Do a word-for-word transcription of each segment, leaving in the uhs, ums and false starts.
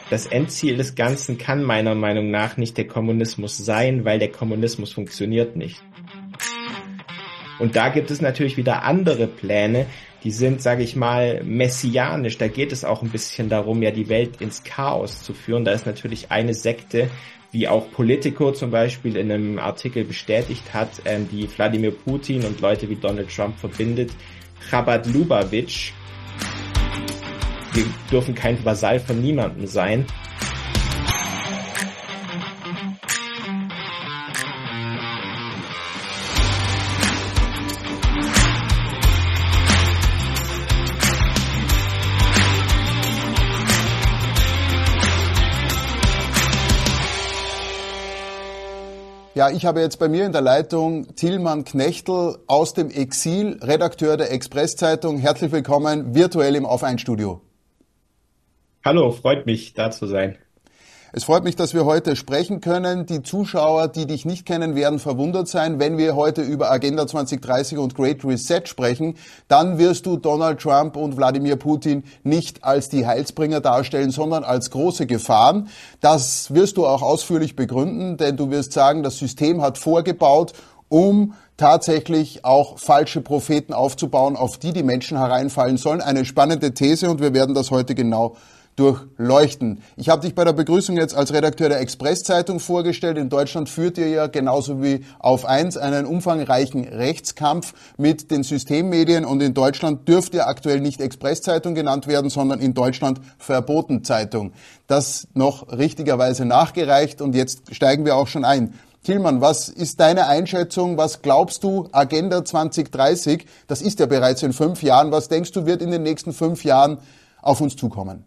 das Endziel des Ganzen kann meiner Meinung nach nicht der Kommunismus sein, weil der Kommunismus funktioniert nicht. Und da gibt es natürlich wieder andere Pläne, die sind, sage ich mal, messianisch. Da geht es auch ein bisschen darum, ja die Welt ins Chaos zu führen. Da ist natürlich eine Sekte, wie auch Politico zum Beispiel in einem Artikel bestätigt hat, ähm, die Wladimir Putin und Leute wie Donald Trump verbindet, Chabad Lubavitch. Wir dürfen kein Vasall von niemandem sein. Ja, ich habe jetzt bei mir in der Leitung Tilman Knechtel aus dem Exil, Redakteur der Express-Zeitung. Herzlich willkommen virtuell im Auf eins Studio. Hallo, freut mich, da zu sein. Es freut mich, dass wir heute sprechen können. Die Zuschauer, die dich nicht kennen, werden verwundert sein. Wenn wir heute über Agenda zwanzig dreißig und Great Reset sprechen, dann wirst du Donald Trump und Wladimir Putin nicht als die Heilsbringer darstellen, sondern als große Gefahren. Das wirst du auch ausführlich begründen, denn du wirst sagen, das System hat vorgebaut, um tatsächlich auch falsche Propheten aufzubauen, auf die die Menschen hereinfallen sollen. Eine spannende These und wir werden das heute genau durchleuchten. Ich habe dich bei der Begrüßung jetzt als Redakteur der Express-Zeitung vorgestellt. In Deutschland führt ihr ja genauso wie auf eins einen umfangreichen Rechtskampf mit den Systemmedien und in Deutschland dürft ihr aktuell nicht Express-Zeitung genannt werden, sondern in Deutschland Verboten-Zeitung. Das noch richtigerweise nachgereicht und jetzt steigen wir auch schon ein. Tilman, was ist deine Einschätzung? Was glaubst du, Agenda zwanzig dreißig, das ist ja bereits in fünf Jahren, was denkst du, wird in den nächsten fünf Jahren auf uns zukommen?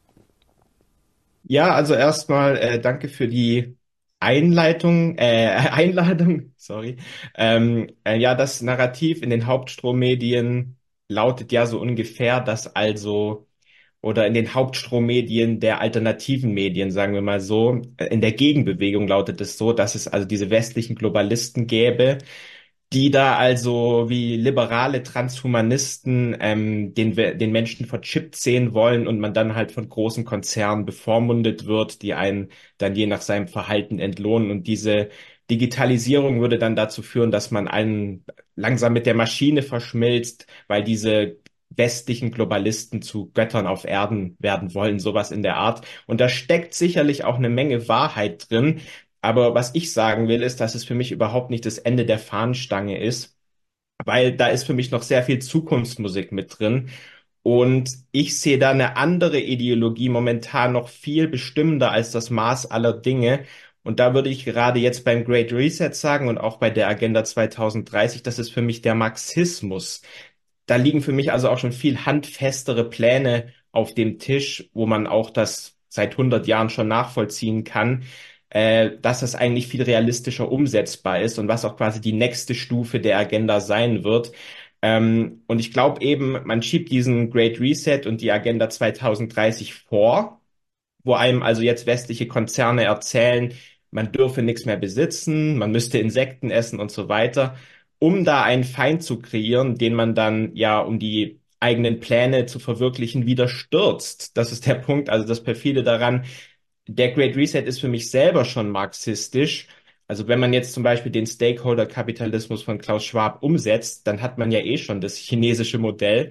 Ja, also erstmal äh, danke für die Einleitung, äh, Einladung, sorry. Ähm, äh, ja, das Narrativ in den Hauptstrommedien lautet ja so ungefähr, dass also, oder in den Hauptstrommedien der alternativen Medien, sagen wir mal so, äh, in der Gegenbewegung lautet es so, dass es also diese westlichen Globalisten gäbe, die da also wie liberale Transhumanisten ähm, den, den Menschen verchippt sehen wollen und man dann halt von großen Konzernen bevormundet wird, die einen dann je nach seinem Verhalten entlohnen. Und diese Digitalisierung würde dann dazu führen, dass man einen langsam mit der Maschine verschmilzt, weil diese westlichen Globalisten zu Göttern auf Erden werden wollen, sowas in der Art. Und da steckt sicherlich auch eine Menge Wahrheit drin. Aber was ich sagen will, ist, dass es für mich überhaupt nicht das Ende der Fahnenstange ist, weil da ist für mich noch sehr viel Zukunftsmusik mit drin. Und ich sehe da eine andere Ideologie momentan noch viel bestimmender als das Maß aller Dinge. Und da würde ich gerade jetzt beim Great Reset sagen und auch bei der Agenda zwanzig dreißig, das ist für mich der Marxismus. Da liegen für mich also auch schon viel handfestere Pläne auf dem Tisch, wo man auch das seit hundert Jahren schon nachvollziehen kann, äh, dass das eigentlich viel realistischer umsetzbar ist und was auch quasi die nächste Stufe der Agenda sein wird. Ähm, und ich glaube eben, man schiebt diesen Great Reset und die Agenda zwanzig dreißig vor, wo einem also jetzt westliche Konzerne erzählen, man dürfe nichts mehr besitzen, man müsste Insekten essen und so weiter, um da einen Feind zu kreieren, den man dann ja, um die eigenen Pläne zu verwirklichen, wieder stürzt. Das ist der Punkt, also das perfide daran. Der Great Reset ist für mich selber schon marxistisch. Also wenn man jetzt zum Beispiel den Stakeholder-Kapitalismus von Klaus Schwab umsetzt, dann hat man ja eh schon das chinesische Modell.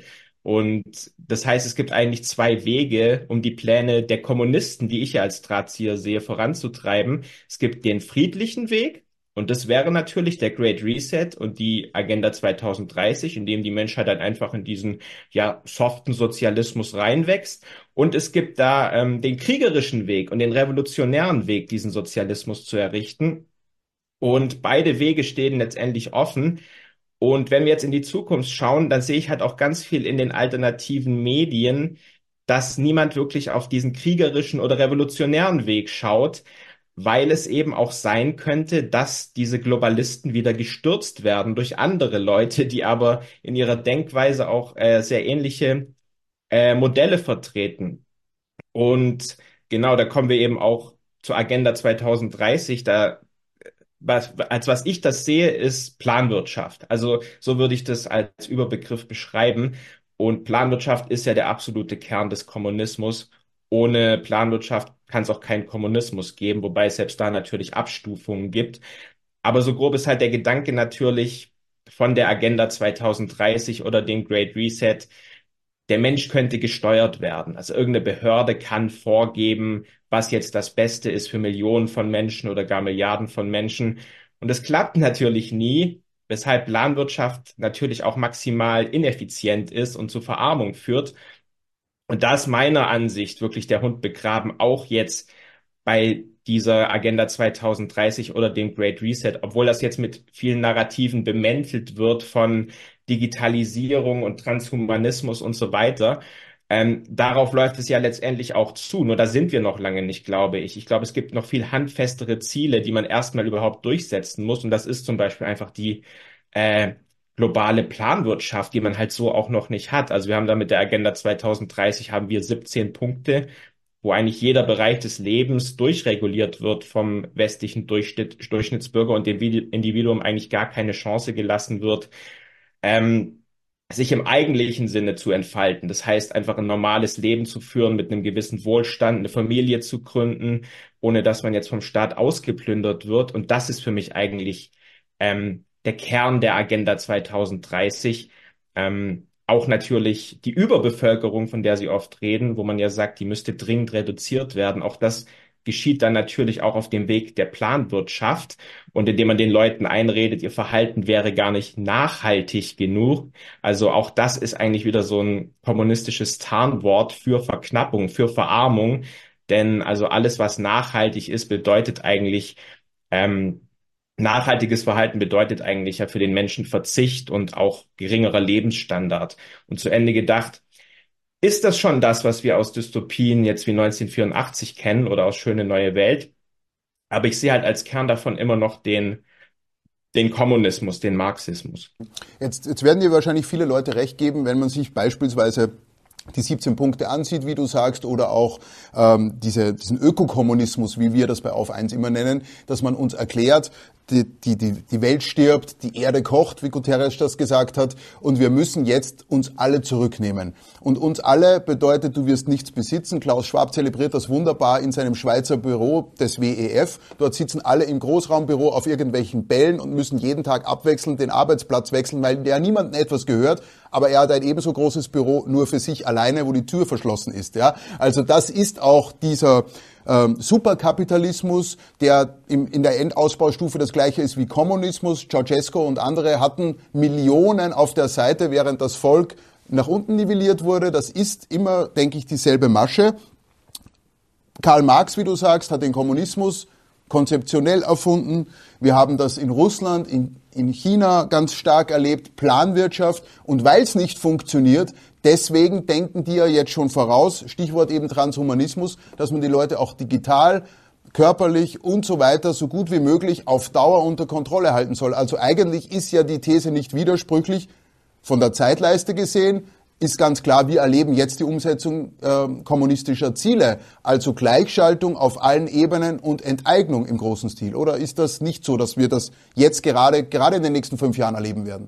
Und das heißt, es gibt eigentlich zwei Wege, um die Pläne der Kommunisten, die ich ja als Drahtzieher sehe, voranzutreiben. Es gibt den friedlichen Weg. Und das wäre natürlich der Great Reset und die Agenda zwanzig dreißig, in dem die Menschheit dann einfach in diesen ja soften Sozialismus reinwächst. Und es gibt da ähm, den kriegerischen Weg und den revolutionären Weg, diesen Sozialismus zu errichten. Und beide Wege stehen letztendlich offen. Und wenn wir jetzt in die Zukunft schauen, dann sehe ich halt auch ganz viel in den alternativen Medien, dass niemand wirklich auf diesen kriegerischen oder revolutionären Weg schaut, weil es eben auch sein könnte, dass diese Globalisten wieder gestürzt werden durch andere Leute, die aber in ihrer Denkweise auch äh, sehr ähnliche äh, Modelle vertreten. Und genau, da kommen wir eben auch zur Agenda zwanzig dreißig. Da, was, als was ich das sehe, ist Planwirtschaft. Also so würde ich das als Überbegriff beschreiben. Und Planwirtschaft ist ja der absolute Kern des Kommunismus. Ohne Planwirtschaft kann es auch keinen Kommunismus geben, wobei es selbst da natürlich Abstufungen gibt. Aber so grob ist halt der Gedanke natürlich von der Agenda zwanzig dreißig oder dem Great Reset, der Mensch könnte gesteuert werden. Also irgendeine Behörde kann vorgeben, was jetzt das Beste ist für Millionen von Menschen oder gar Milliarden von Menschen. Und das klappt natürlich nie, weshalb Planwirtschaft natürlich auch maximal ineffizient ist und zu Verarmung führt. Und da ist meiner Ansicht wirklich der Hund begraben, auch jetzt bei dieser Agenda zwanzig dreißig oder dem Great Reset, obwohl das jetzt mit vielen Narrativen bemäntelt wird von Digitalisierung und Transhumanismus und so weiter. Ähm, darauf läuft es ja letztendlich auch zu. Nur da sind wir noch lange nicht, glaube ich. Ich glaube, es gibt noch viel handfestere Ziele, die man erstmal überhaupt durchsetzen muss. Und das ist zum Beispiel einfach die äh, globale Planwirtschaft, die man halt so auch noch nicht hat. Also wir haben da mit der Agenda zwanzig dreißig haben wir siebzehn Punkte, wo eigentlich jeder Bereich des Lebens durchreguliert wird vom westlichen Durchschnitt, Durchschnittsbürger und dem Individuum eigentlich gar keine Chance gelassen wird, ähm, sich im eigentlichen Sinne zu entfalten. Das heißt, einfach ein normales Leben zu führen mit einem gewissen Wohlstand, eine Familie zu gründen, ohne dass man jetzt vom Staat ausgeplündert wird. Und das ist für mich eigentlich ähm, der Kern der Agenda zwanzig dreißig. Ähm, auch natürlich die Überbevölkerung, von der Sie oft reden, wo man ja sagt, die müsste dringend reduziert werden. Auch das geschieht dann natürlich auch auf dem Weg der Planwirtschaft und indem man den Leuten einredet, ihr Verhalten wäre gar nicht nachhaltig genug. Also auch das ist eigentlich wieder so ein kommunistisches Tarnwort für Verknappung, für Verarmung. Denn also alles, was nachhaltig ist, bedeutet eigentlich, ähm, nachhaltiges Verhalten bedeutet eigentlich ja für den Menschen Verzicht und auch geringerer Lebensstandard. Und zu Ende gedacht, ist das schon das, was wir aus Dystopien jetzt wie neunzehnhundertvierundachtzig kennen oder aus Schöne neue Welt? Aber ich sehe halt als Kern davon immer noch den, den Kommunismus, den Marxismus. Jetzt, jetzt werden dir wahrscheinlich viele Leute recht geben, wenn man sich beispielsweise die siebzehn Punkte ansieht, wie du sagst, oder auch ähm, diese, diesen Ökokommunismus, wie wir das bei Auf eins immer nennen, dass man uns erklärt, die, die, die, die Welt stirbt, die Erde kocht, wie Guterres das gesagt hat, und wir müssen jetzt uns alle zurücknehmen. Und uns alle bedeutet, du wirst nichts besitzen. Klaus Schwab zelebriert das wunderbar in seinem Schweizer Büro des W E F. Dort sitzen alle im Großraumbüro auf irgendwelchen Bällen und müssen jeden Tag abwechselnd den Arbeitsplatz wechseln, weil der niemandem etwas gehört, aber er hat ein ebenso großes Büro nur für sich alleine, wo die Tür verschlossen ist. Ja, also das ist auch dieser ähm, Superkapitalismus, der im, in der Endausbaustufe das gleiche ist wie Kommunismus. Ceausescu und andere hatten Millionen auf der Seite, während das Volk nach unten nivelliert wurde. Das ist immer, denke ich, dieselbe Masche. Karl Marx, wie du sagst, hat den Kommunismus konzeptionell erfunden. Wir haben das in Russland, in, in China ganz stark erlebt, Planwirtschaft. Und weil es nicht funktioniert, deswegen denken die ja jetzt schon voraus, Stichwort eben Transhumanismus, dass man die Leute auch digital, körperlich und so weiter so gut wie möglich auf Dauer unter Kontrolle halten soll. Also eigentlich ist ja die These nicht widersprüchlich. Von der Zeitleiste gesehen ist ganz klar, wir erleben jetzt die Umsetzung äh, kommunistischer Ziele, also Gleichschaltung auf allen Ebenen und Enteignung im großen Stil. Oder ist das nicht so, dass wir das jetzt gerade, gerade in den nächsten fünf Jahren erleben werden?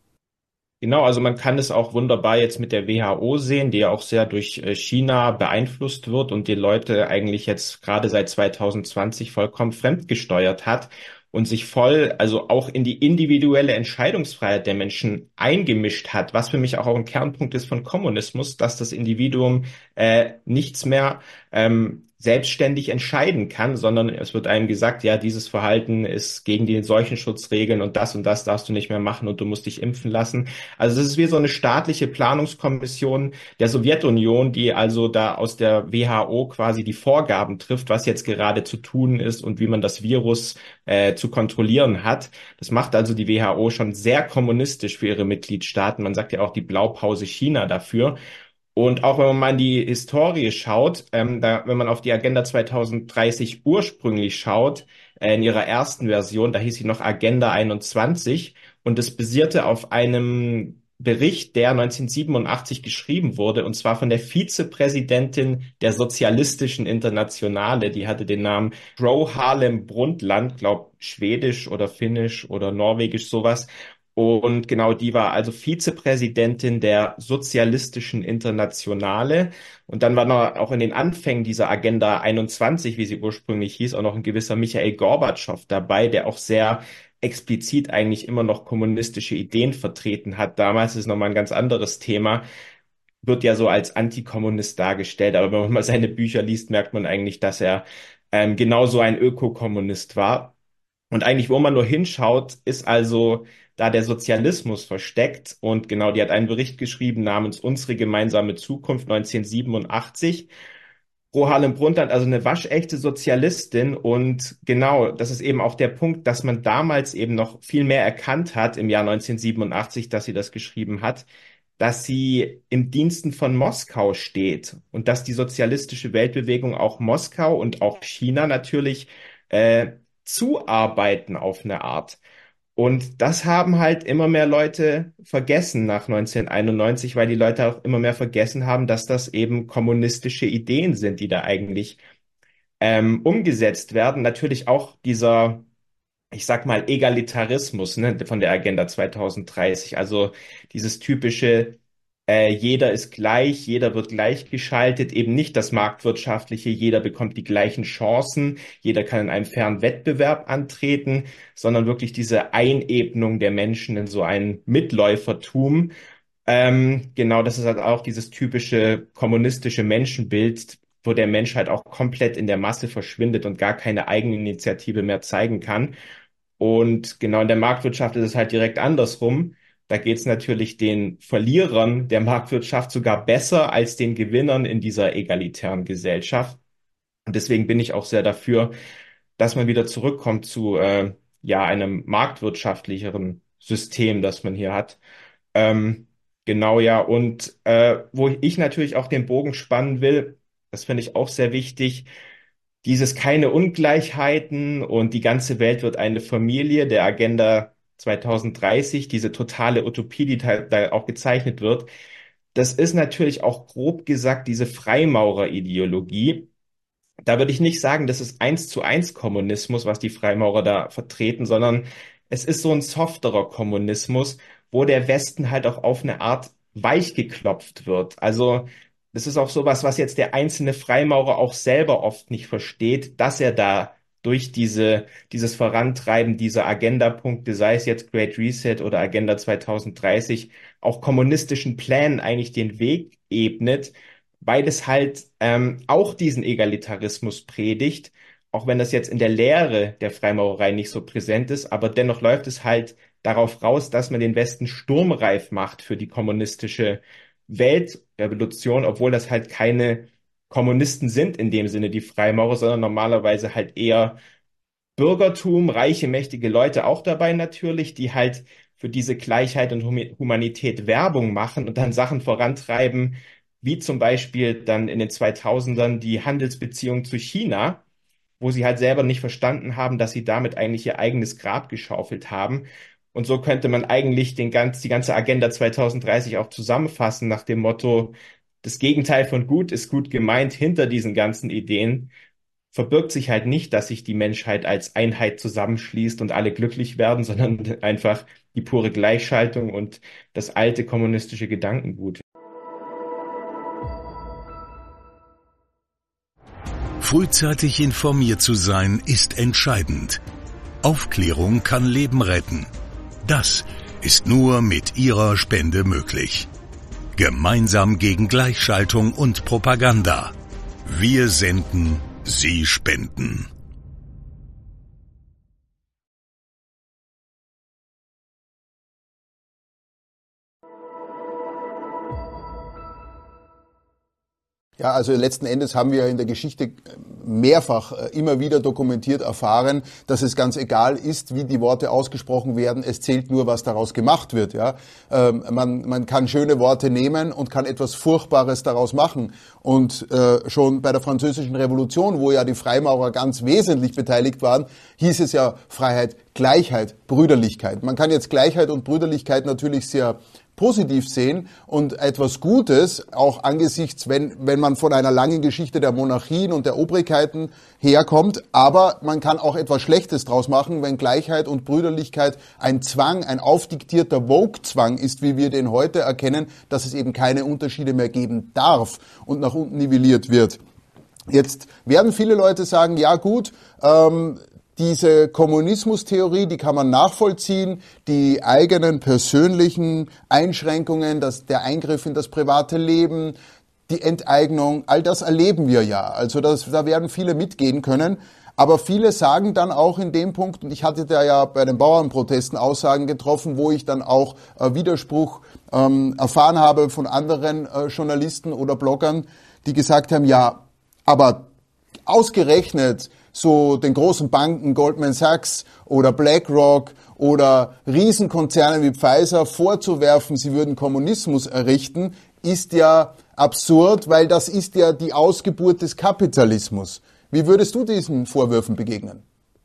Genau, also man kann es auch wunderbar jetzt mit der W H O sehen, die ja auch sehr durch äh, China beeinflusst wird und die Leute eigentlich jetzt gerade seit zwanzig zwanzig vollkommen fremdgesteuert hat und sich voll, also auch in die individuelle Entscheidungsfreiheit der Menschen eingemischt hat, was für mich auch ein Kernpunkt ist von Kommunismus, dass das Individuum äh, nichts mehr ähm, selbstständig entscheiden kann, sondern es wird einem gesagt, ja, dieses Verhalten ist gegen die Seuchenschutzregeln und das und das darfst du nicht mehr machen und du musst dich impfen lassen. Also das ist wie so eine staatliche Planungskommission der Sowjetunion, die also da aus der W H O quasi die Vorgaben trifft, was jetzt gerade zu tun ist und wie man das Virus äh, zu kontrollieren hat. Das macht also die W H O schon sehr kommunistisch für ihre Mitgliedstaaten. Man sagt ja auch die Blaupause China dafür. Und auch wenn man mal in die Historie schaut, ähm, da, wenn man auf die Agenda zwanzig dreißig ursprünglich schaut, äh, in ihrer ersten Version, da hieß sie noch Agenda einundzwanzig und es basierte auf einem Bericht, der neunzehnhundertsiebenundachtzig geschrieben wurde, und zwar von der Vizepräsidentin der Sozialistischen Internationale, die hatte den Namen Gro Harlem Brundtland, glaub schwedisch oder finnisch oder norwegisch sowas. Und genau, die war also Vizepräsidentin der Sozialistischen Internationale. Und dann war noch auch in den Anfängen dieser Agenda einundzwanzig, wie sie ursprünglich hieß, auch noch ein gewisser Michail Gorbatschow dabei, der auch sehr explizit eigentlich immer noch kommunistische Ideen vertreten hat. Damals ist nochmal ein ganz anderes Thema, wird ja so als Antikommunist dargestellt, aber wenn man mal seine Bücher liest, merkt man eigentlich, dass er ähm, genauso ein Ökokommunist war. Und eigentlich, wo man nur hinschaut, ist also da der Sozialismus versteckt. Und genau, die hat einen Bericht geschrieben namens Unsere gemeinsame Zukunft neunzehnhundertsiebenundachtzig. Gro Harlem Brundtland, also eine waschechte Sozialistin. Und genau, das ist eben auch der Punkt, dass man damals eben noch viel mehr erkannt hat im Jahr neunzehnhundertsiebenundachtzig, dass sie das geschrieben hat, dass sie im Diensten von Moskau steht und dass die sozialistische Weltbewegung auch Moskau und auch China natürlich äh, zuarbeiten auf eine Art. Und das haben halt immer mehr Leute vergessen nach neunzehnhunderteinundneunzig, weil die Leute auch immer mehr vergessen haben, dass das eben kommunistische Ideen sind, die da eigentlich ähm, umgesetzt werden. Natürlich auch dieser, ich sag mal, Egalitarismus, ne, von der Agenda zweitausenddreißig. Also dieses typische, äh, jeder ist gleich, jeder wird gleichgeschaltet, eben nicht das marktwirtschaftliche, jeder bekommt die gleichen Chancen, jeder kann in einem fairen Wettbewerb antreten, sondern wirklich diese Einebnung der Menschen in so ein Mitläufertum. Ähm, genau, das ist halt auch dieses typische kommunistische Menschenbild, wo der Mensch halt auch komplett in der Masse verschwindet und gar keine Eigeninitiative mehr zeigen kann. Und genau in der Marktwirtschaft ist es halt direkt andersrum. Da geht es natürlich den Verlierern der Marktwirtschaft sogar besser als den Gewinnern in dieser egalitären Gesellschaft. Und deswegen bin ich auch sehr dafür, dass man wieder zurückkommt zu äh, ja einem marktwirtschaftlicheren System, das man hier hat. Ähm, genau, ja. Und äh, wo ich natürlich auch den Bogen spannen will, das finde ich auch sehr wichtig, dieses keine Ungleichheiten und die ganze Welt wird eine Familie der Agenda zweitausenddreißig, diese totale Utopie, die da, da auch gezeichnet wird, das ist natürlich auch grob gesagt diese Freimaurer-Ideologie. Da würde ich nicht sagen, das ist eins zu eins Kommunismus, was die Freimaurer da vertreten, sondern es ist so ein softerer Kommunismus, wo der Westen halt auch auf eine Art weich geklopft wird. Also das ist auch sowas, was jetzt der einzelne Freimaurer auch selber oft nicht versteht, dass er da durch diese, dieses Vorantreiben dieser Agendapunkte, sei es jetzt Great Reset oder Agenda zweitausenddreißig, auch kommunistischen Plänen eigentlich den Weg ebnet, weil es halt ähm, auch diesen Egalitarismus predigt, auch wenn das jetzt in der Lehre der Freimaurerei nicht so präsent ist, aber dennoch läuft es halt darauf raus, dass man den Westen sturmreif macht für die kommunistische Weltrevolution, obwohl das halt keine Kommunisten sind in dem Sinne, die Freimaurer, sondern normalerweise halt eher Bürgertum, reiche, mächtige Leute auch dabei natürlich, die halt für diese Gleichheit und Humi- Humanität Werbung machen und dann Sachen vorantreiben, wie zum Beispiel dann in den zweitausendern die Handelsbeziehung zu China, wo sie halt selber nicht verstanden haben, dass sie damit eigentlich ihr eigenes Grab geschaufelt haben. Und so könnte man eigentlich den ganz, die ganze Agenda zweitausenddreißig auch zusammenfassen nach dem Motto, das Gegenteil von gut ist gut gemeint. Hinter diesen ganzen Ideen verbirgt sich halt nicht, dass sich die Menschheit als Einheit zusammenschließt und alle glücklich werden, sondern einfach die pure Gleichschaltung und das alte kommunistische Gedankengut. Frühzeitig informiert zu sein, ist entscheidend. Aufklärung kann Leben retten. Das ist nur mit Ihrer Spende möglich. Gemeinsam gegen Gleichschaltung und Propaganda. Wir senden, Sie spenden. Ja, also letzten Endes haben wir in der Geschichte mehrfach immer wieder dokumentiert erfahren, dass es ganz egal ist, wie die Worte ausgesprochen werden. Es zählt nur, was daraus gemacht wird. Ja, ähm, man, man kann schöne Worte nehmen und kann etwas Furchtbares daraus machen. Und äh, schon bei der Französischen Revolution, wo ja die Freimaurer ganz wesentlich beteiligt waren, hieß es ja Freiheit, Gleichheit, Brüderlichkeit. Man kann jetzt Gleichheit und Brüderlichkeit natürlich sehr positiv sehen und etwas Gutes, auch angesichts, wenn, wenn man von einer langen Geschichte der Monarchien und der Obrigkeiten herkommt. Aber man kann auch etwas Schlechtes draus machen, wenn Gleichheit und Brüderlichkeit ein Zwang, ein aufdiktierter Vogue-Zwang ist, wie wir den heute erkennen, dass es eben keine Unterschiede mehr geben darf und nach unten nivelliert wird. Jetzt werden viele Leute sagen, ja gut, ähm, diese Kommunismustheorie, die kann man nachvollziehen, die eigenen persönlichen Einschränkungen, das, der Eingriff in das private Leben, die Enteignung, all das erleben wir ja. Also das, da werden viele mitgehen können. Aber viele sagen dann auch in dem Punkt, und ich hatte da ja bei den Bauernprotesten Aussagen getroffen, wo ich dann auch äh, Widerspruch ähm, erfahren habe von anderen äh, Journalisten oder Bloggern, die gesagt haben, ja, aber ausgerechnet so den großen Banken Goldman Sachs oder BlackRock oder Riesenkonzernen wie Pfizer vorzuwerfen, sie würden Kommunismus errichten, ist ja absurd, weil das ist ja die Ausgeburt des Kapitalismus. Wie würdest du diesen Vorwürfen begegnen?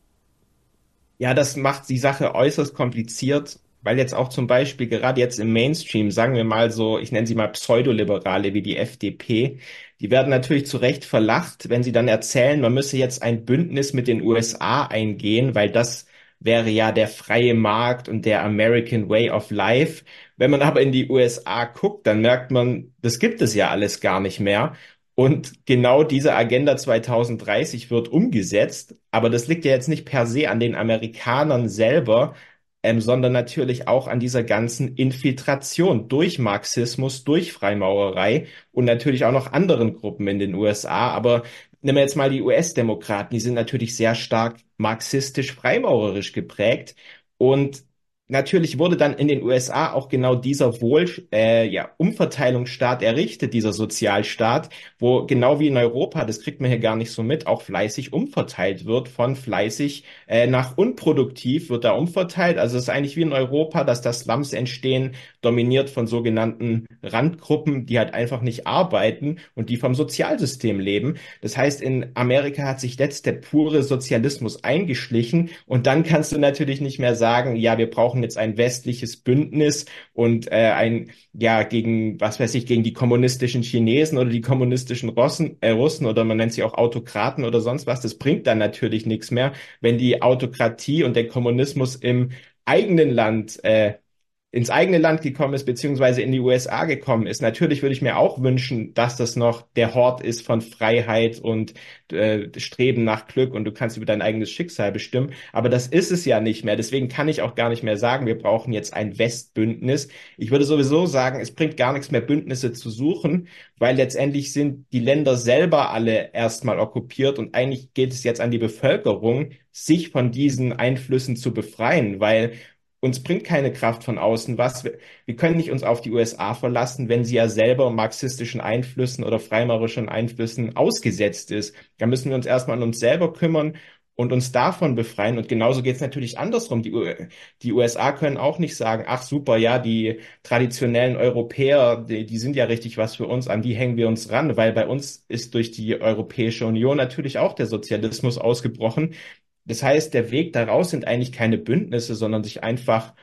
Ja, das macht die Sache äußerst kompliziert, weil jetzt auch zum Beispiel gerade jetzt im Mainstream, sagen wir mal so, ich nenne sie mal Pseudoliberale wie die F D P, die werden natürlich zu Recht verlacht, wenn sie dann erzählen, man müsse jetzt ein Bündnis mit den U S A eingehen, weil das wäre ja der freie Markt und der American Way of Life. Wenn man aber in die U S A guckt, dann merkt man, das gibt es ja alles gar nicht mehr. Und genau diese Agenda zwanzig dreißig wird umgesetzt, aber das liegt ja jetzt nicht per se an den Amerikanern selber, ähm, sondern natürlich auch an dieser ganzen Infiltration durch Marxismus, durch Freimaurerei und natürlich auch noch anderen Gruppen in den U S A. Aber nehmen wir jetzt mal die U S-Demokraten, die sind natürlich sehr stark marxistisch-freimaurerisch geprägt und natürlich wurde dann in den U S A auch genau dieser Wohl, äh, ja, Umverteilungsstaat errichtet, dieser Sozialstaat, wo genau wie in Europa, das kriegt man hier gar nicht so mit, auch fleißig umverteilt wird, von fleißig äh, nach unproduktiv wird da umverteilt. Also es ist eigentlich wie in Europa, dass da Slums entstehen, dominiert von sogenannten Randgruppen, die halt einfach nicht arbeiten und die vom Sozialsystem leben. Das heißt, in Amerika hat sich jetzt der pure Sozialismus eingeschlichen und dann kannst du natürlich nicht mehr sagen, ja, wir brauchen jetzt ein westliches Bündnis und äh, ein, ja, gegen, was weiß ich, gegen die kommunistischen Chinesen oder die kommunistischen Russen, äh, Russen oder man nennt sie auch Autokraten oder sonst was. Das bringt dann natürlich nichts mehr, wenn die Autokratie und der Kommunismus im eigenen Land äh, ins eigene Land gekommen ist, beziehungsweise in die U S A gekommen ist. Natürlich würde ich mir auch wünschen, dass das noch der Hort ist von Freiheit und äh, Streben nach Glück und du kannst über dein eigenes Schicksal bestimmen. Aber das ist es ja nicht mehr. Deswegen kann ich auch gar nicht mehr sagen, wir brauchen jetzt ein Westbündnis. Ich würde sowieso sagen, es bringt gar nichts mehr, Bündnisse zu suchen, weil letztendlich sind die Länder selber alle erstmal okkupiert und eigentlich geht es jetzt an die Bevölkerung, sich von diesen Einflüssen zu befreien, weil uns bringt keine Kraft von außen was. Wir, wir können nicht uns auf die U S A verlassen, wenn sie ja selber marxistischen Einflüssen oder freimaurerischen Einflüssen ausgesetzt ist. Da müssen wir uns erstmal an uns selber kümmern und uns davon befreien. Und genauso geht es natürlich andersrum. Die, U- die U S A können auch nicht sagen, ach super, ja, die traditionellen Europäer, die, die sind ja richtig was für uns, an die hängen wir uns ran, weil bei uns ist durch die Europäische Union natürlich auch der Sozialismus ausgebrochen. Das heißt, der Weg daraus sind eigentlich keine Bündnisse, sondern sich einfach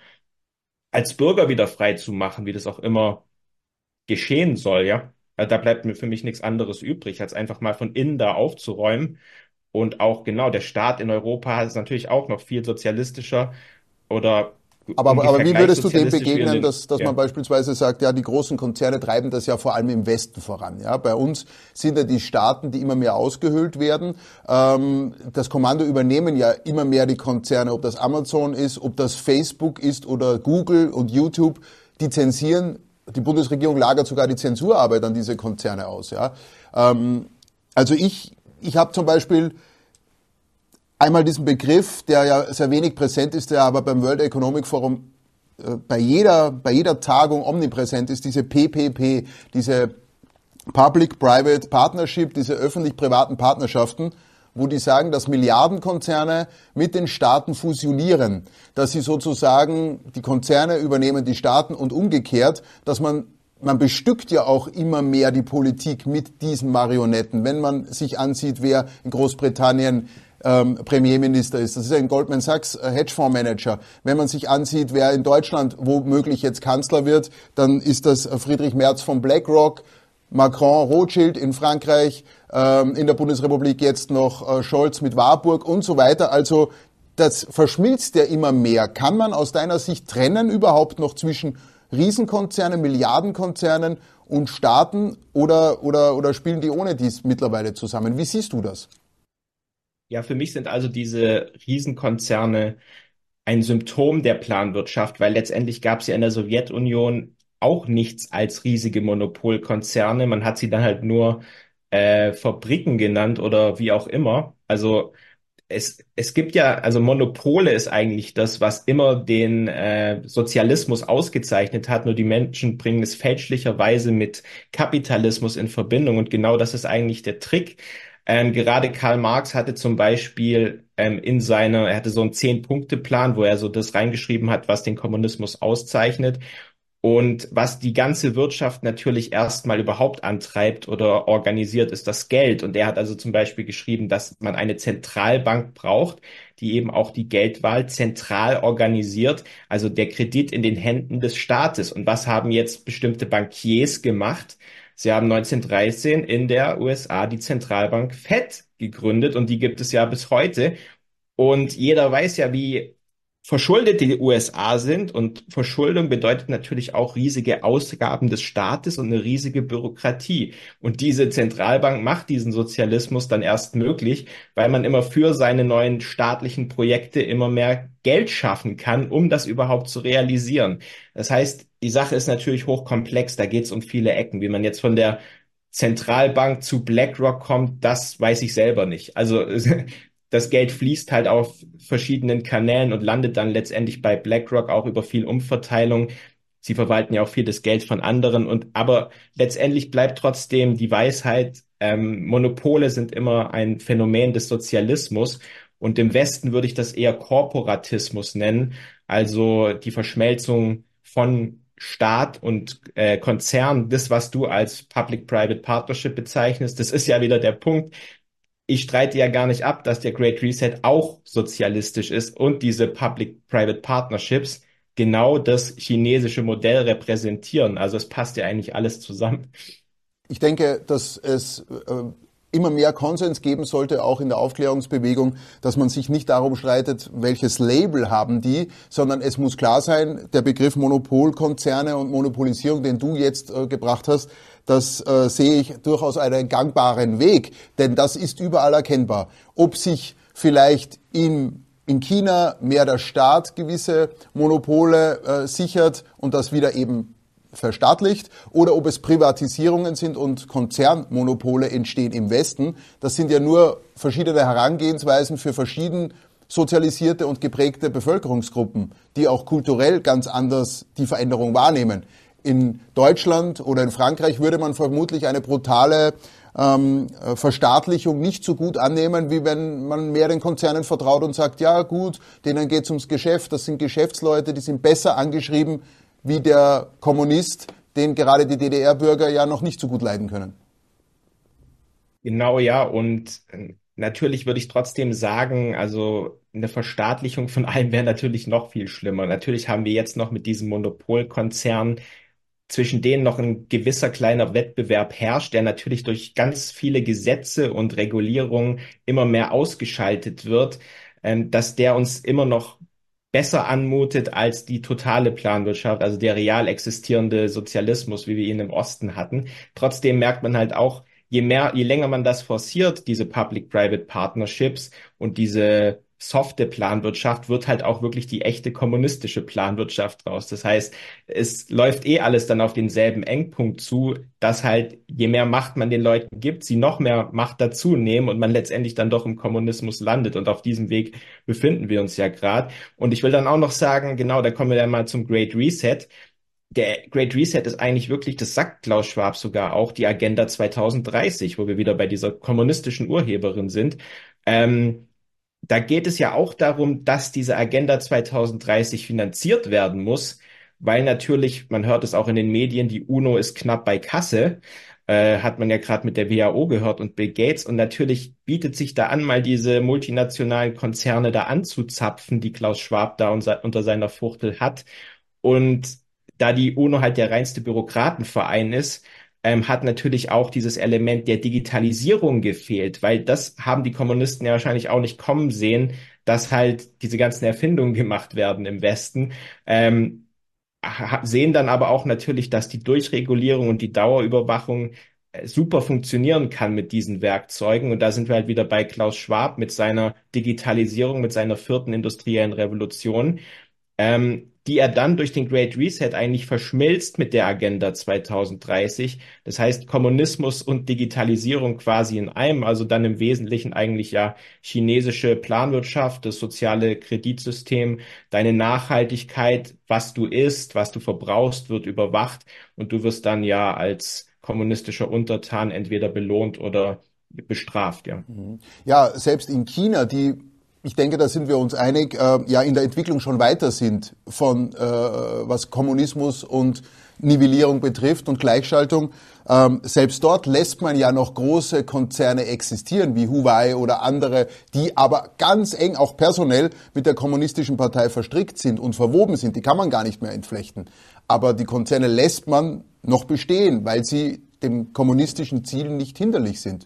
als Bürger wieder frei zu machen, wie das auch immer geschehen soll, ja. Also da bleibt mir für mich nichts anderes übrig, als einfach mal von innen da aufzuräumen. Und auch genau, der Staat in Europa ist natürlich auch noch viel sozialistischer oder Aber, aber, aber ungefähr wie gleich würdest du dem sozialistisch wie in begegnen, den, dass, dass ja. man beispielsweise sagt, ja, die großen Konzerne treiben das ja vor allem im Westen voran. Ja, bei uns sind ja die Staaten, die immer mehr ausgehöhlt werden. Ähm, das Kommando übernehmen ja immer mehr die Konzerne, ob das Amazon ist, ob das Facebook ist oder Google und YouTube. Die zensieren, die Bundesregierung lagert sogar die Zensurarbeit an diese Konzerne aus. Ja, ähm, also ich, ich habe zum Beispiel einmal diesen Begriff, der ja sehr wenig präsent ist, der aber beim World Economic Forum äh, bei jeder, bei jeder Tagung omnipräsent ist, diese P P P, diese Public-Private Partnership, diese öffentlich-privaten Partnerschaften, wo die sagen, dass Milliardenkonzerne mit den Staaten fusionieren, dass sie sozusagen, die Konzerne übernehmen die Staaten und umgekehrt, dass man Man bestückt ja auch immer mehr die Politik mit diesen Marionetten. Wenn man sich ansieht, wer in Großbritannien ähm, Premierminister ist. Das ist ein Goldman Sachs äh, Hedgefondsmanager. Wenn man sich ansieht, wer in Deutschland womöglich jetzt Kanzler wird, dann ist das Friedrich Merz von BlackRock, Macron, Rothschild in Frankreich, ähm, in der Bundesrepublik jetzt noch äh, Scholz mit Warburg und so weiter. Also das verschmilzt ja immer mehr. Kann man aus deiner Sicht trennen überhaupt noch zwischen Riesenkonzernen, Milliardenkonzernen und Staaten oder, oder, oder spielen die ohne dies mittlerweile zusammen? Wie siehst du das? Ja, für mich sind also diese Riesenkonzerne ein Symptom der Planwirtschaft, weil letztendlich gab es ja in der Sowjetunion auch nichts als riesige Monopolkonzerne. Man hat sie dann halt nur äh, Fabriken genannt oder wie auch immer. Also es, es gibt ja, also Monopole ist eigentlich das, was immer den äh, Sozialismus ausgezeichnet hat. Nur die Menschen bringen es fälschlicherweise mit Kapitalismus in Verbindung. Und genau das ist eigentlich der Trick. Ähm, gerade Karl Marx hatte zum Beispiel ähm, in seiner, er hatte so einen Zehn-Punkte-Plan, wo er so das reingeschrieben hat, was den Kommunismus auszeichnet. Und was die ganze Wirtschaft natürlich erstmal überhaupt antreibt oder organisiert, ist das Geld. Und er hat also zum Beispiel geschrieben, dass man eine Zentralbank braucht, die eben auch die Geldwahl zentral organisiert, also der Kredit in den Händen des Staates. Und was haben jetzt bestimmte Bankiers gemacht? Sie haben neunzehnhundertdreizehn in der U S A die Zentralbank Fed gegründet und die gibt es ja bis heute. Und jeder weiß ja, wie verschuldet die U S A sind, und Verschuldung bedeutet natürlich auch riesige Ausgaben des Staates und eine riesige Bürokratie. Und diese Zentralbank macht diesen Sozialismus dann erst möglich, weil man immer für seine neuen staatlichen Projekte immer mehr Geld schaffen kann, um das überhaupt zu realisieren. Das heißt, die Sache ist natürlich hochkomplex, da geht es um viele Ecken. Wie man jetzt von der Zentralbank zu BlackRock kommt, das weiß ich selber nicht. Also das Geld fließt halt auf verschiedenen Kanälen und landet dann letztendlich bei BlackRock auch über viel Umverteilung. Sie verwalten ja auch viel das Geld von anderen, und aber letztendlich bleibt trotzdem die Weisheit, ähm, Monopole sind immer ein Phänomen des Sozialismus, und im Westen würde ich das eher Korporatismus nennen, also die Verschmelzung von Staat und äh, Konzern. Das, was du als Public-Private Partnership bezeichnest, das ist ja wieder der Punkt. Ich streite ja gar nicht ab, dass der Great Reset auch sozialistisch ist und diese Public-Private Partnerships genau das chinesische Modell repräsentieren. Also es passt ja eigentlich alles zusammen. Ich denke, dass es äh, immer mehr Konsens geben sollte, auch in der Aufklärungsbewegung, dass man sich nicht darum streitet, welches Label haben die, sondern es muss klar sein, der Begriff Monopolkonzerne und Monopolisierung, den du jetzt äh, gebracht hast, das äh, sehe ich durchaus einen gangbaren Weg, denn das ist überall erkennbar. Ob sich vielleicht in, in China mehr der Staat gewisse Monopole äh, sichert und das wieder eben verstaatlicht, oder ob es Privatisierungen sind und Konzernmonopole entstehen im Westen. Das sind ja nur verschiedene Herangehensweisen für verschieden sozialisierte und geprägte Bevölkerungsgruppen, die auch kulturell ganz anders die Veränderung wahrnehmen. In Deutschland oder in Frankreich würde man vermutlich eine brutale ähm, Verstaatlichung nicht so gut annehmen, wie wenn man mehr den Konzernen vertraut und sagt, ja gut, denen geht's ums Geschäft, das sind Geschäftsleute, die sind besser angeschrieben wie der Kommunist, den gerade die D D R-Bürger ja noch nicht so gut leiden können. Genau, ja. Und natürlich würde ich trotzdem sagen, also eine Verstaatlichung von allem wäre natürlich noch viel schlimmer. Natürlich haben wir jetzt noch mit diesem Monopolkonzern, zwischen denen noch ein gewisser kleiner Wettbewerb herrscht, der natürlich durch ganz viele Gesetze und Regulierungen immer mehr ausgeschaltet wird, ähm, dass der uns immer noch besser anmutet als die totale Planwirtschaft, also der real existierende Sozialismus, wie wir ihn im Osten hatten. Trotzdem merkt man halt auch, je mehr, je länger man das forciert, diese Public-Private Partnerships und diese softe Planwirtschaft, wird halt auch wirklich die echte kommunistische Planwirtschaft raus. Das heißt, es läuft eh alles dann auf denselben Engpunkt zu, dass halt, je mehr Macht man den Leuten gibt, sie noch mehr Macht dazu nehmen und man letztendlich dann doch im Kommunismus landet. Und auf diesem Weg befinden wir uns ja gerade. Und ich will dann auch noch sagen, genau, da kommen wir dann mal zum Great Reset. Der Great Reset ist eigentlich wirklich, das sagt Klaus Schwab sogar auch, die Agenda zwanzig dreißig, wo wir wieder bei dieser kommunistischen Urheberin sind. Ähm, Da geht es ja auch darum, dass diese Agenda zwanzig dreißig finanziert werden muss, weil natürlich, man hört es auch in den Medien, die UNO ist knapp bei Kasse. äh, hat man ja gerade mit der W H O gehört und Bill Gates. Und natürlich bietet sich da an, mal diese multinationalen Konzerne da anzuzapfen, die Klaus Schwab da unser, unter seiner Fuchtel hat. Und da die UNO halt der reinste Bürokratenverein ist, ähm, hat natürlich auch dieses Element der Digitalisierung gefehlt, weil das haben die Kommunisten ja wahrscheinlich auch nicht kommen sehen, dass halt diese ganzen Erfindungen gemacht werden im Westen. Ähm, ha- Sehen dann aber auch natürlich, dass die Durchregulierung und die Dauerüberwachung äh, super funktionieren kann mit diesen Werkzeugen. Und da sind wir halt wieder bei Klaus Schwab mit seiner Digitalisierung, mit seiner vierten industriellen Revolution, ähm, die er dann durch den Great Reset eigentlich verschmilzt mit der Agenda zwanzig dreißig. Das heißt, Kommunismus und Digitalisierung quasi in einem, also dann im Wesentlichen eigentlich ja chinesische Planwirtschaft, das soziale Kreditsystem, deine Nachhaltigkeit, was du isst, was du verbrauchst, wird überwacht und du wirst dann ja als kommunistischer Untertan entweder belohnt oder bestraft, ja. Ja, selbst in China, die, ich denke, da sind wir uns einig, äh, ja in der Entwicklung schon weiter sind von äh, was Kommunismus und Nivellierung betrifft und Gleichschaltung. Ähm, selbst dort lässt man ja noch große Konzerne existieren, wie Huawei oder andere, die aber ganz eng auch personell mit der kommunistischen Partei verstrickt sind und verwoben sind. Die kann man gar nicht mehr entflechten. Aber die Konzerne lässt man noch bestehen, weil sie dem kommunistischen Ziel nicht hinderlich sind.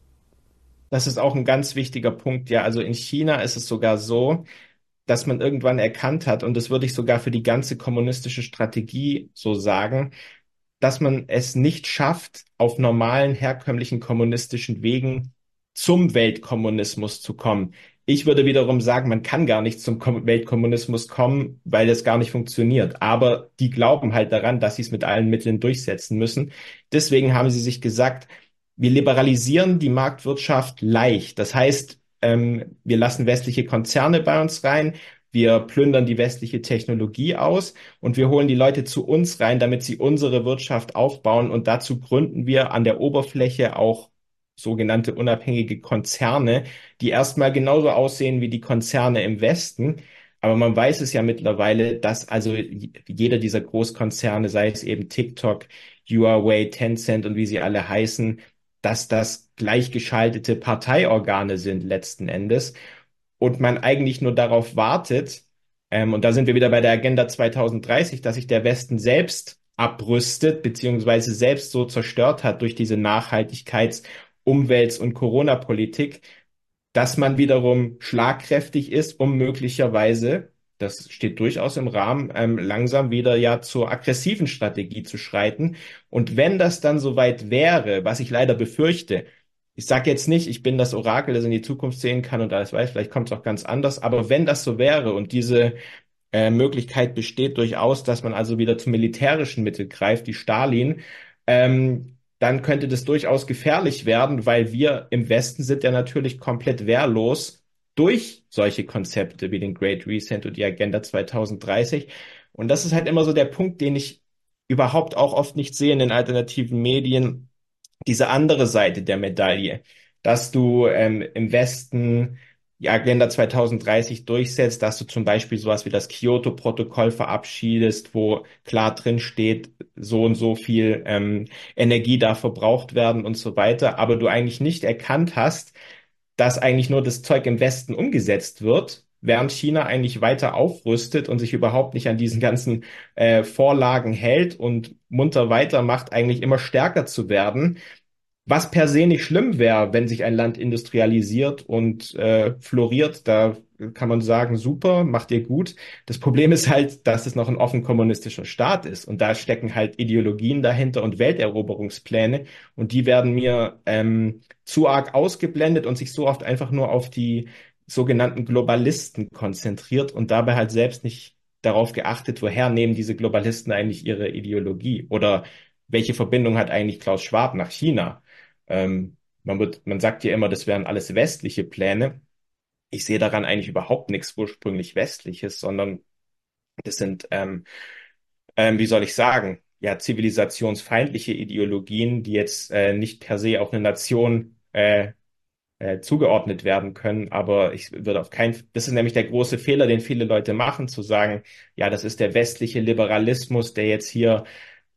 Das ist auch ein ganz wichtiger Punkt, ja. Also in China ist es sogar so, dass man irgendwann erkannt hat, und das würde ich sogar für die ganze kommunistische Strategie so sagen, dass man es nicht schafft, auf normalen, herkömmlichen kommunistischen Wegen zum Weltkommunismus zu kommen. Ich würde wiederum sagen, man kann gar nicht zum Kom- Weltkommunismus kommen, weil das gar nicht funktioniert. Aber die glauben halt daran, dass sie es mit allen Mitteln durchsetzen müssen. Deswegen haben sie sich gesagt, wir liberalisieren die Marktwirtschaft leicht. Das heißt, ähm, wir lassen westliche Konzerne bei uns rein, wir plündern die westliche Technologie aus und wir holen die Leute zu uns rein, damit sie unsere Wirtschaft aufbauen. Und dazu gründen wir an der Oberfläche auch sogenannte unabhängige Konzerne, die erstmal genauso aussehen wie die Konzerne im Westen. Aber man weiß es ja mittlerweile, dass also jeder dieser Großkonzerne, sei es eben TikTok, Huawei, Tencent und wie sie alle heißen, dass das gleichgeschaltete Parteiorgane sind letzten Endes und man eigentlich nur darauf wartet, ähm, und da sind wir wieder bei der Agenda zwanzig dreißig, dass sich der Westen selbst abrüstet, beziehungsweise selbst so zerstört hat durch diese Nachhaltigkeits-, Umwelts- und Corona-Politik, dass man wiederum schlagkräftig ist, um möglicherweise, das steht durchaus im Rahmen, ähm, langsam wieder ja zur aggressiven Strategie zu schreiten. Und wenn das dann soweit wäre, was ich leider befürchte, ich sage jetzt nicht, ich bin das Orakel, das in die Zukunft sehen kann und alles weiß, vielleicht kommt es auch ganz anders, aber wenn das so wäre und diese äh, Möglichkeit besteht durchaus, dass man also wieder zum militärischen Mittel greift, wie Stalin, ähm, dann könnte das durchaus gefährlich werden, weil wir im Westen sind ja natürlich komplett wehrlos durch solche Konzepte wie den Great Reset und die Agenda zwanzig dreißig. Und das ist halt immer so der Punkt, den ich überhaupt auch oft nicht sehe in den alternativen Medien, diese andere Seite der Medaille, dass du ähm, im Westen die Agenda zwanzig dreißig durchsetzt, dass du zum Beispiel sowas wie das Kyoto-Protokoll verabschiedest, wo klar drin steht, so und so viel ähm, Energie darf verbraucht werden und so weiter, aber du eigentlich nicht erkannt hast, dass eigentlich nur das Zeug im Westen umgesetzt wird, während China eigentlich weiter aufrüstet und sich überhaupt nicht an diesen ganzen äh, Vorlagen hält und munter weitermacht, eigentlich immer stärker zu werden. Was per se nicht schlimm wäre, wenn sich ein Land industrialisiert und äh, floriert, da kann man sagen, super, macht ihr gut. Das Problem ist halt, dass es noch ein offen kommunistischer Staat ist und da stecken halt Ideologien dahinter und Welteroberungspläne und die werden mir ähm, zu arg ausgeblendet und sich so oft einfach nur auf die sogenannten Globalisten konzentriert und dabei halt selbst nicht darauf geachtet, woher nehmen diese Globalisten eigentlich ihre Ideologie oder welche Verbindung hat eigentlich Klaus Schwab nach China? Ähm, man wird, man sagt ja immer, das wären alles westliche Pläne. Ich sehe daran eigentlich überhaupt nichts ursprünglich Westliches, sondern das sind, ähm, ähm, wie soll ich sagen, ja, zivilisationsfeindliche Ideologien, die jetzt äh, nicht per se auf eine Nation äh, äh, zugeordnet werden können. Aber ich würde auf keinen, das ist nämlich der große Fehler, den viele Leute machen, zu sagen, ja, das ist der westliche Liberalismus, der jetzt hier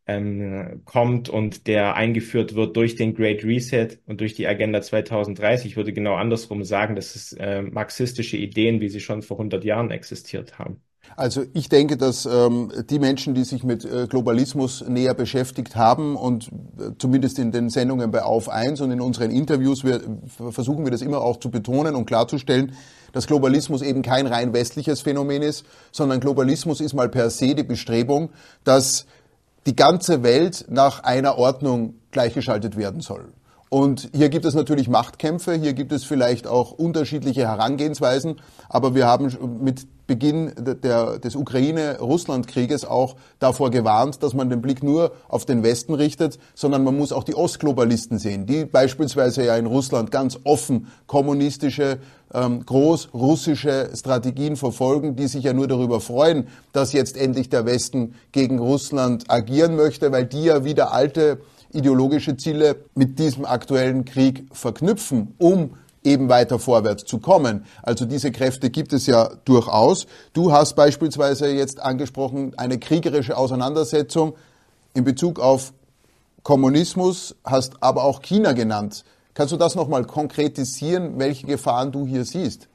ähm, kommt und der eingeführt wird durch den Great Reset und durch die Agenda zwanzig dreißig. Ich würde genau andersrum sagen, das ist äh, marxistische Ideen, wie sie schon vor hundert Jahren existiert haben. Also ich denke, dass ähm, die Menschen, die sich mit äh, Globalismus näher beschäftigt haben und äh, zumindest in den Sendungen bei Auf eins und in unseren Interviews wir, versuchen wir das immer auch zu betonen und klarzustellen, dass Globalismus eben kein rein westliches Phänomen ist, sondern Globalismus ist mal per se die Bestrebung, dass die ganze Welt nach einer Ordnung gleichgeschaltet werden soll. Und hier gibt es natürlich Machtkämpfe, hier gibt es vielleicht auch unterschiedliche Herangehensweisen, aber wir haben mit Beginn der, des Ukraine-Russland-Krieges auch davor gewarnt, dass man den Blick nur auf den Westen richtet, sondern man muss auch die Ostglobalisten sehen, die beispielsweise ja in Russland ganz offen kommunistische, ähm, großrussische Strategien verfolgen, die sich ja nur darüber freuen, dass jetzt endlich der Westen gegen Russland agieren möchte, weil die ja wieder alte ideologische Ziele mit diesem aktuellen Krieg verknüpfen, um eben weiter vorwärts zu kommen. Also diese Kräfte gibt es ja durchaus. Du hast beispielsweise jetzt angesprochen, eine kriegerische Auseinandersetzung in Bezug auf Kommunismus, hast aber auch China genannt. Kannst du das nochmal konkretisieren, welche Gefahren du hier siehst?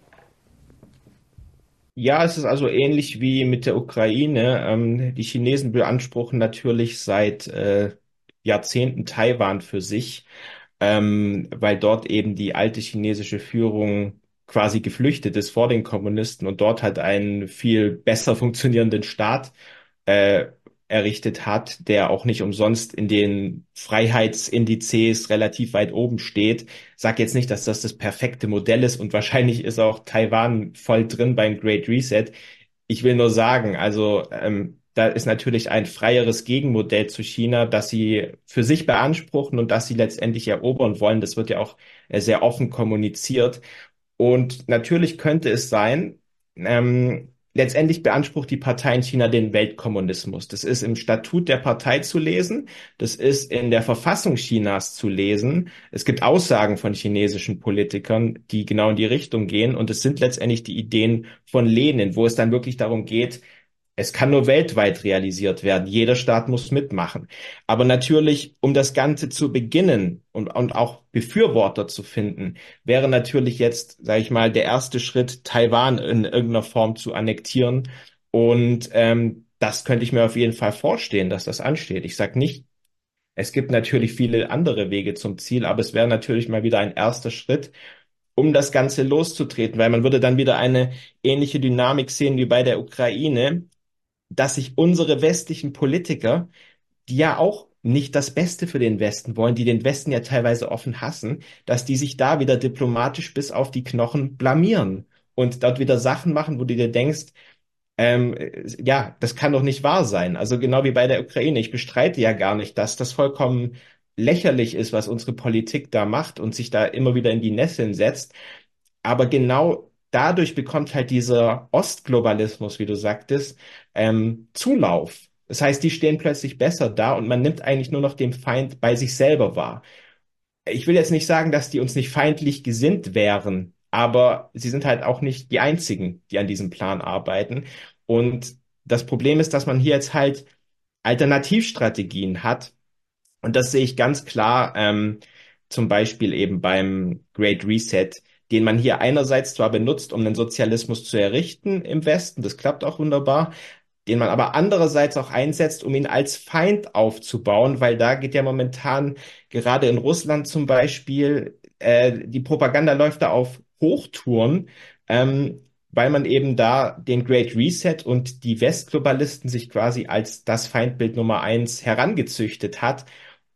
Ja, es ist also ähnlich wie mit der Ukraine. Ähm, die Chinesen beanspruchen natürlich seit äh, Jahrzehnten Taiwan für sich, ähm, weil dort eben die alte chinesische Führung quasi geflüchtet ist vor den Kommunisten und dort halt einen viel besser funktionierenden Staat äh, errichtet hat, der auch nicht umsonst in den Freiheitsindizes relativ weit oben steht. Sag jetzt nicht, dass das das perfekte Modell ist und wahrscheinlich ist auch Taiwan voll drin beim Great Reset. Ich will nur sagen, also ähm, da ist natürlich ein freieres Gegenmodell zu China, das sie für sich beanspruchen und das sie letztendlich erobern wollen. Das wird ja auch äh, sehr offen kommuniziert. Und natürlich könnte es sein, ähm, letztendlich beansprucht die Partei in China den Weltkommunismus. Das ist im Statut der Partei zu lesen. Das ist in der Verfassung Chinas zu lesen. Es gibt Aussagen von chinesischen Politikern, die genau in die Richtung gehen. Und es sind letztendlich die Ideen von Lenin, wo es dann wirklich darum geht, es kann nur weltweit realisiert werden. Jeder Staat muss mitmachen. Aber natürlich, um das Ganze zu beginnen und, und auch Befürworter zu finden, wäre natürlich jetzt, sage ich mal, der erste Schritt, Taiwan in irgendeiner Form zu annektieren. Und ähm, das könnte ich mir auf jeden Fall vorstellen, dass das ansteht. Ich sage nicht, es gibt natürlich viele andere Wege zum Ziel, aber es wäre natürlich mal wieder ein erster Schritt, um das Ganze loszutreten, weil man würde dann wieder eine ähnliche Dynamik sehen wie bei der Ukraine, dass sich unsere westlichen Politiker, die ja auch nicht das Beste für den Westen wollen, die den Westen ja teilweise offen hassen, dass die sich da wieder diplomatisch bis auf die Knochen blamieren und dort wieder Sachen machen, wo du dir denkst, ähm, ja, das kann doch nicht wahr sein. Also genau wie bei der Ukraine. Ich bestreite ja gar nicht, dass das vollkommen lächerlich ist, was unsere Politik da macht und sich da immer wieder in die Nesseln setzt. Aber genau dadurch bekommt halt dieser Ostglobalismus, wie du sagtest, ähm, Zulauf. Das heißt, die stehen plötzlich besser da und man nimmt eigentlich nur noch den Feind bei sich selber wahr. Ich will jetzt nicht sagen, dass die uns nicht feindlich gesinnt wären, aber sie sind halt auch nicht die einzigen, die an diesem Plan arbeiten. Und das Problem ist, dass man hier jetzt halt Alternativstrategien hat. Und das sehe ich ganz klar, ähm, zum Beispiel eben beim Great Reset, den man hier einerseits zwar benutzt, um den Sozialismus zu errichten im Westen, das klappt auch wunderbar, den man aber andererseits auch einsetzt, um ihn als Feind aufzubauen, weil da geht ja momentan, gerade in Russland zum Beispiel, äh, die Propaganda läuft da auf Hochtouren, ähm, weil man eben da den Great Reset und die Westglobalisten sich quasi als das Feindbild Nummer eins herangezüchtet hat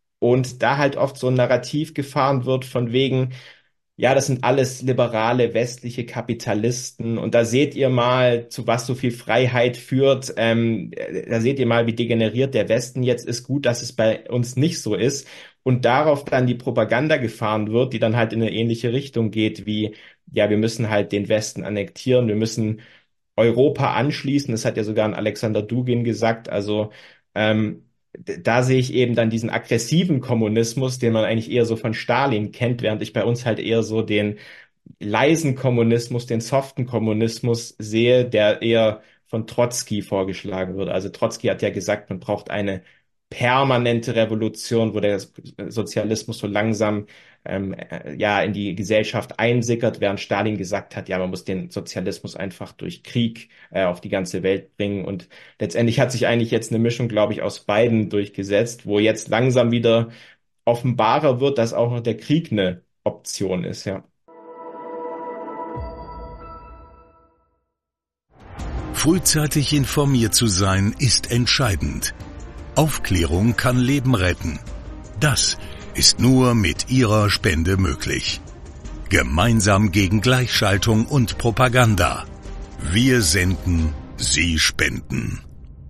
und da halt oft so ein Narrativ gefahren wird von wegen, ja, das sind alles liberale westliche Kapitalisten und da seht ihr mal, zu was so viel Freiheit führt. Ähm, da seht ihr mal, wie degeneriert der Westen jetzt ist. Gut, dass es bei uns nicht so ist. Und darauf dann die Propaganda gefahren wird, die dann halt in eine ähnliche Richtung geht, wie, ja, wir müssen halt den Westen annektieren, wir müssen Europa anschließen. Das hat ja sogar ein Alexander Dugin gesagt. Also ähm, da sehe ich eben dann diesen aggressiven Kommunismus, den man eigentlich eher so von Stalin kennt, während ich bei uns halt eher so den leisen Kommunismus, den soften Kommunismus sehe, der eher von Trotzki vorgeschlagen wird. Also Trotzki hat ja gesagt, man braucht eine permanente Revolution, wo der Sozialismus so langsam ähm, äh, ja in die Gesellschaft einsickert, während Stalin gesagt hat, ja, man muss den Sozialismus einfach durch Krieg äh, auf die ganze Welt bringen. Und letztendlich hat sich eigentlich jetzt eine Mischung, glaube ich, aus beiden durchgesetzt, wo jetzt langsam wieder offenbarer wird, dass auch noch der Krieg eine Option ist, ja. Frühzeitig informiert zu sein, ist entscheidend. Aufklärung kann Leben retten. Das ist nur mit Ihrer Spende möglich. Gemeinsam gegen Gleichschaltung und Propaganda. Wir senden, Sie spenden.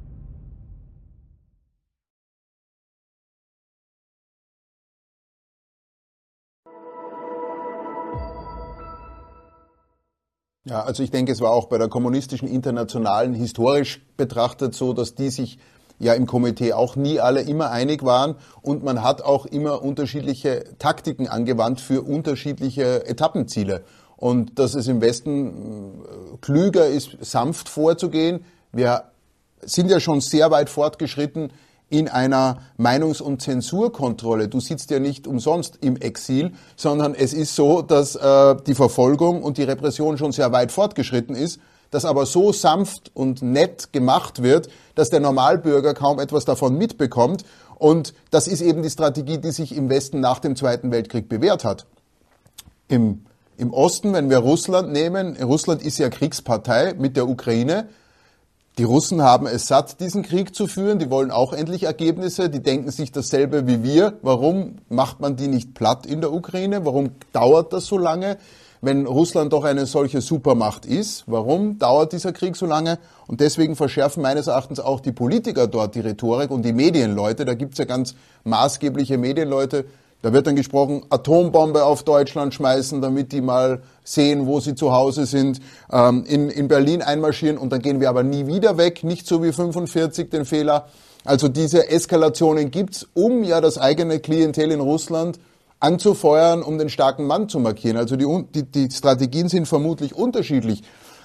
Ja, also ich denke, es war auch bei der Kommunistischen Internationalen historisch betrachtet so, dass die sich ja im Komitee auch nie alle immer einig waren und man hat auch immer unterschiedliche Taktiken angewandt für unterschiedliche Etappenziele. Und dass es im Westen klüger ist, sanft vorzugehen. Wir sind ja schon sehr weit fortgeschritten in einer Meinungs- und Zensurkontrolle. Du sitzt ja nicht umsonst im Exil, sondern es ist so, dass äh, die Verfolgung und die Repression schon sehr weit fortgeschritten ist, das aber so sanft und nett gemacht wird, dass der Normalbürger kaum etwas davon mitbekommt. Und das ist eben die Strategie, die sich im Westen nach dem Zweiten Weltkrieg bewährt hat. Im, im Osten, wenn wir Russland nehmen, Russland ist ja Kriegspartei mit der Ukraine. Die Russen haben es satt, diesen Krieg zu führen. Die wollen auch endlich Ergebnisse. Die denken sich dasselbe wie wir. Warum macht man die nicht platt in der Ukraine? Warum dauert das so lange? Wenn Russland doch eine solche Supermacht ist, warum dauert dieser Krieg so lange? Und deswegen verschärfen meines Erachtens auch die Politiker dort die Rhetorik und die Medienleute. Da gibt's ja ganz maßgebliche Medienleute. Da wird dann gesprochen, Atombombe auf Deutschland schmeißen, damit die mal sehen, wo sie zu Hause sind, ähm, in, in Berlin einmarschieren und dann gehen wir aber nie wieder weg, nicht so wie fünfundvierzig den Fehler. Also diese Eskalationen gibt's, um ja das eigene Klientel in Russland anzufeuern, um den starken Mann zu markieren. Also die, die, die Strategien sind vermutlich unterschiedlich.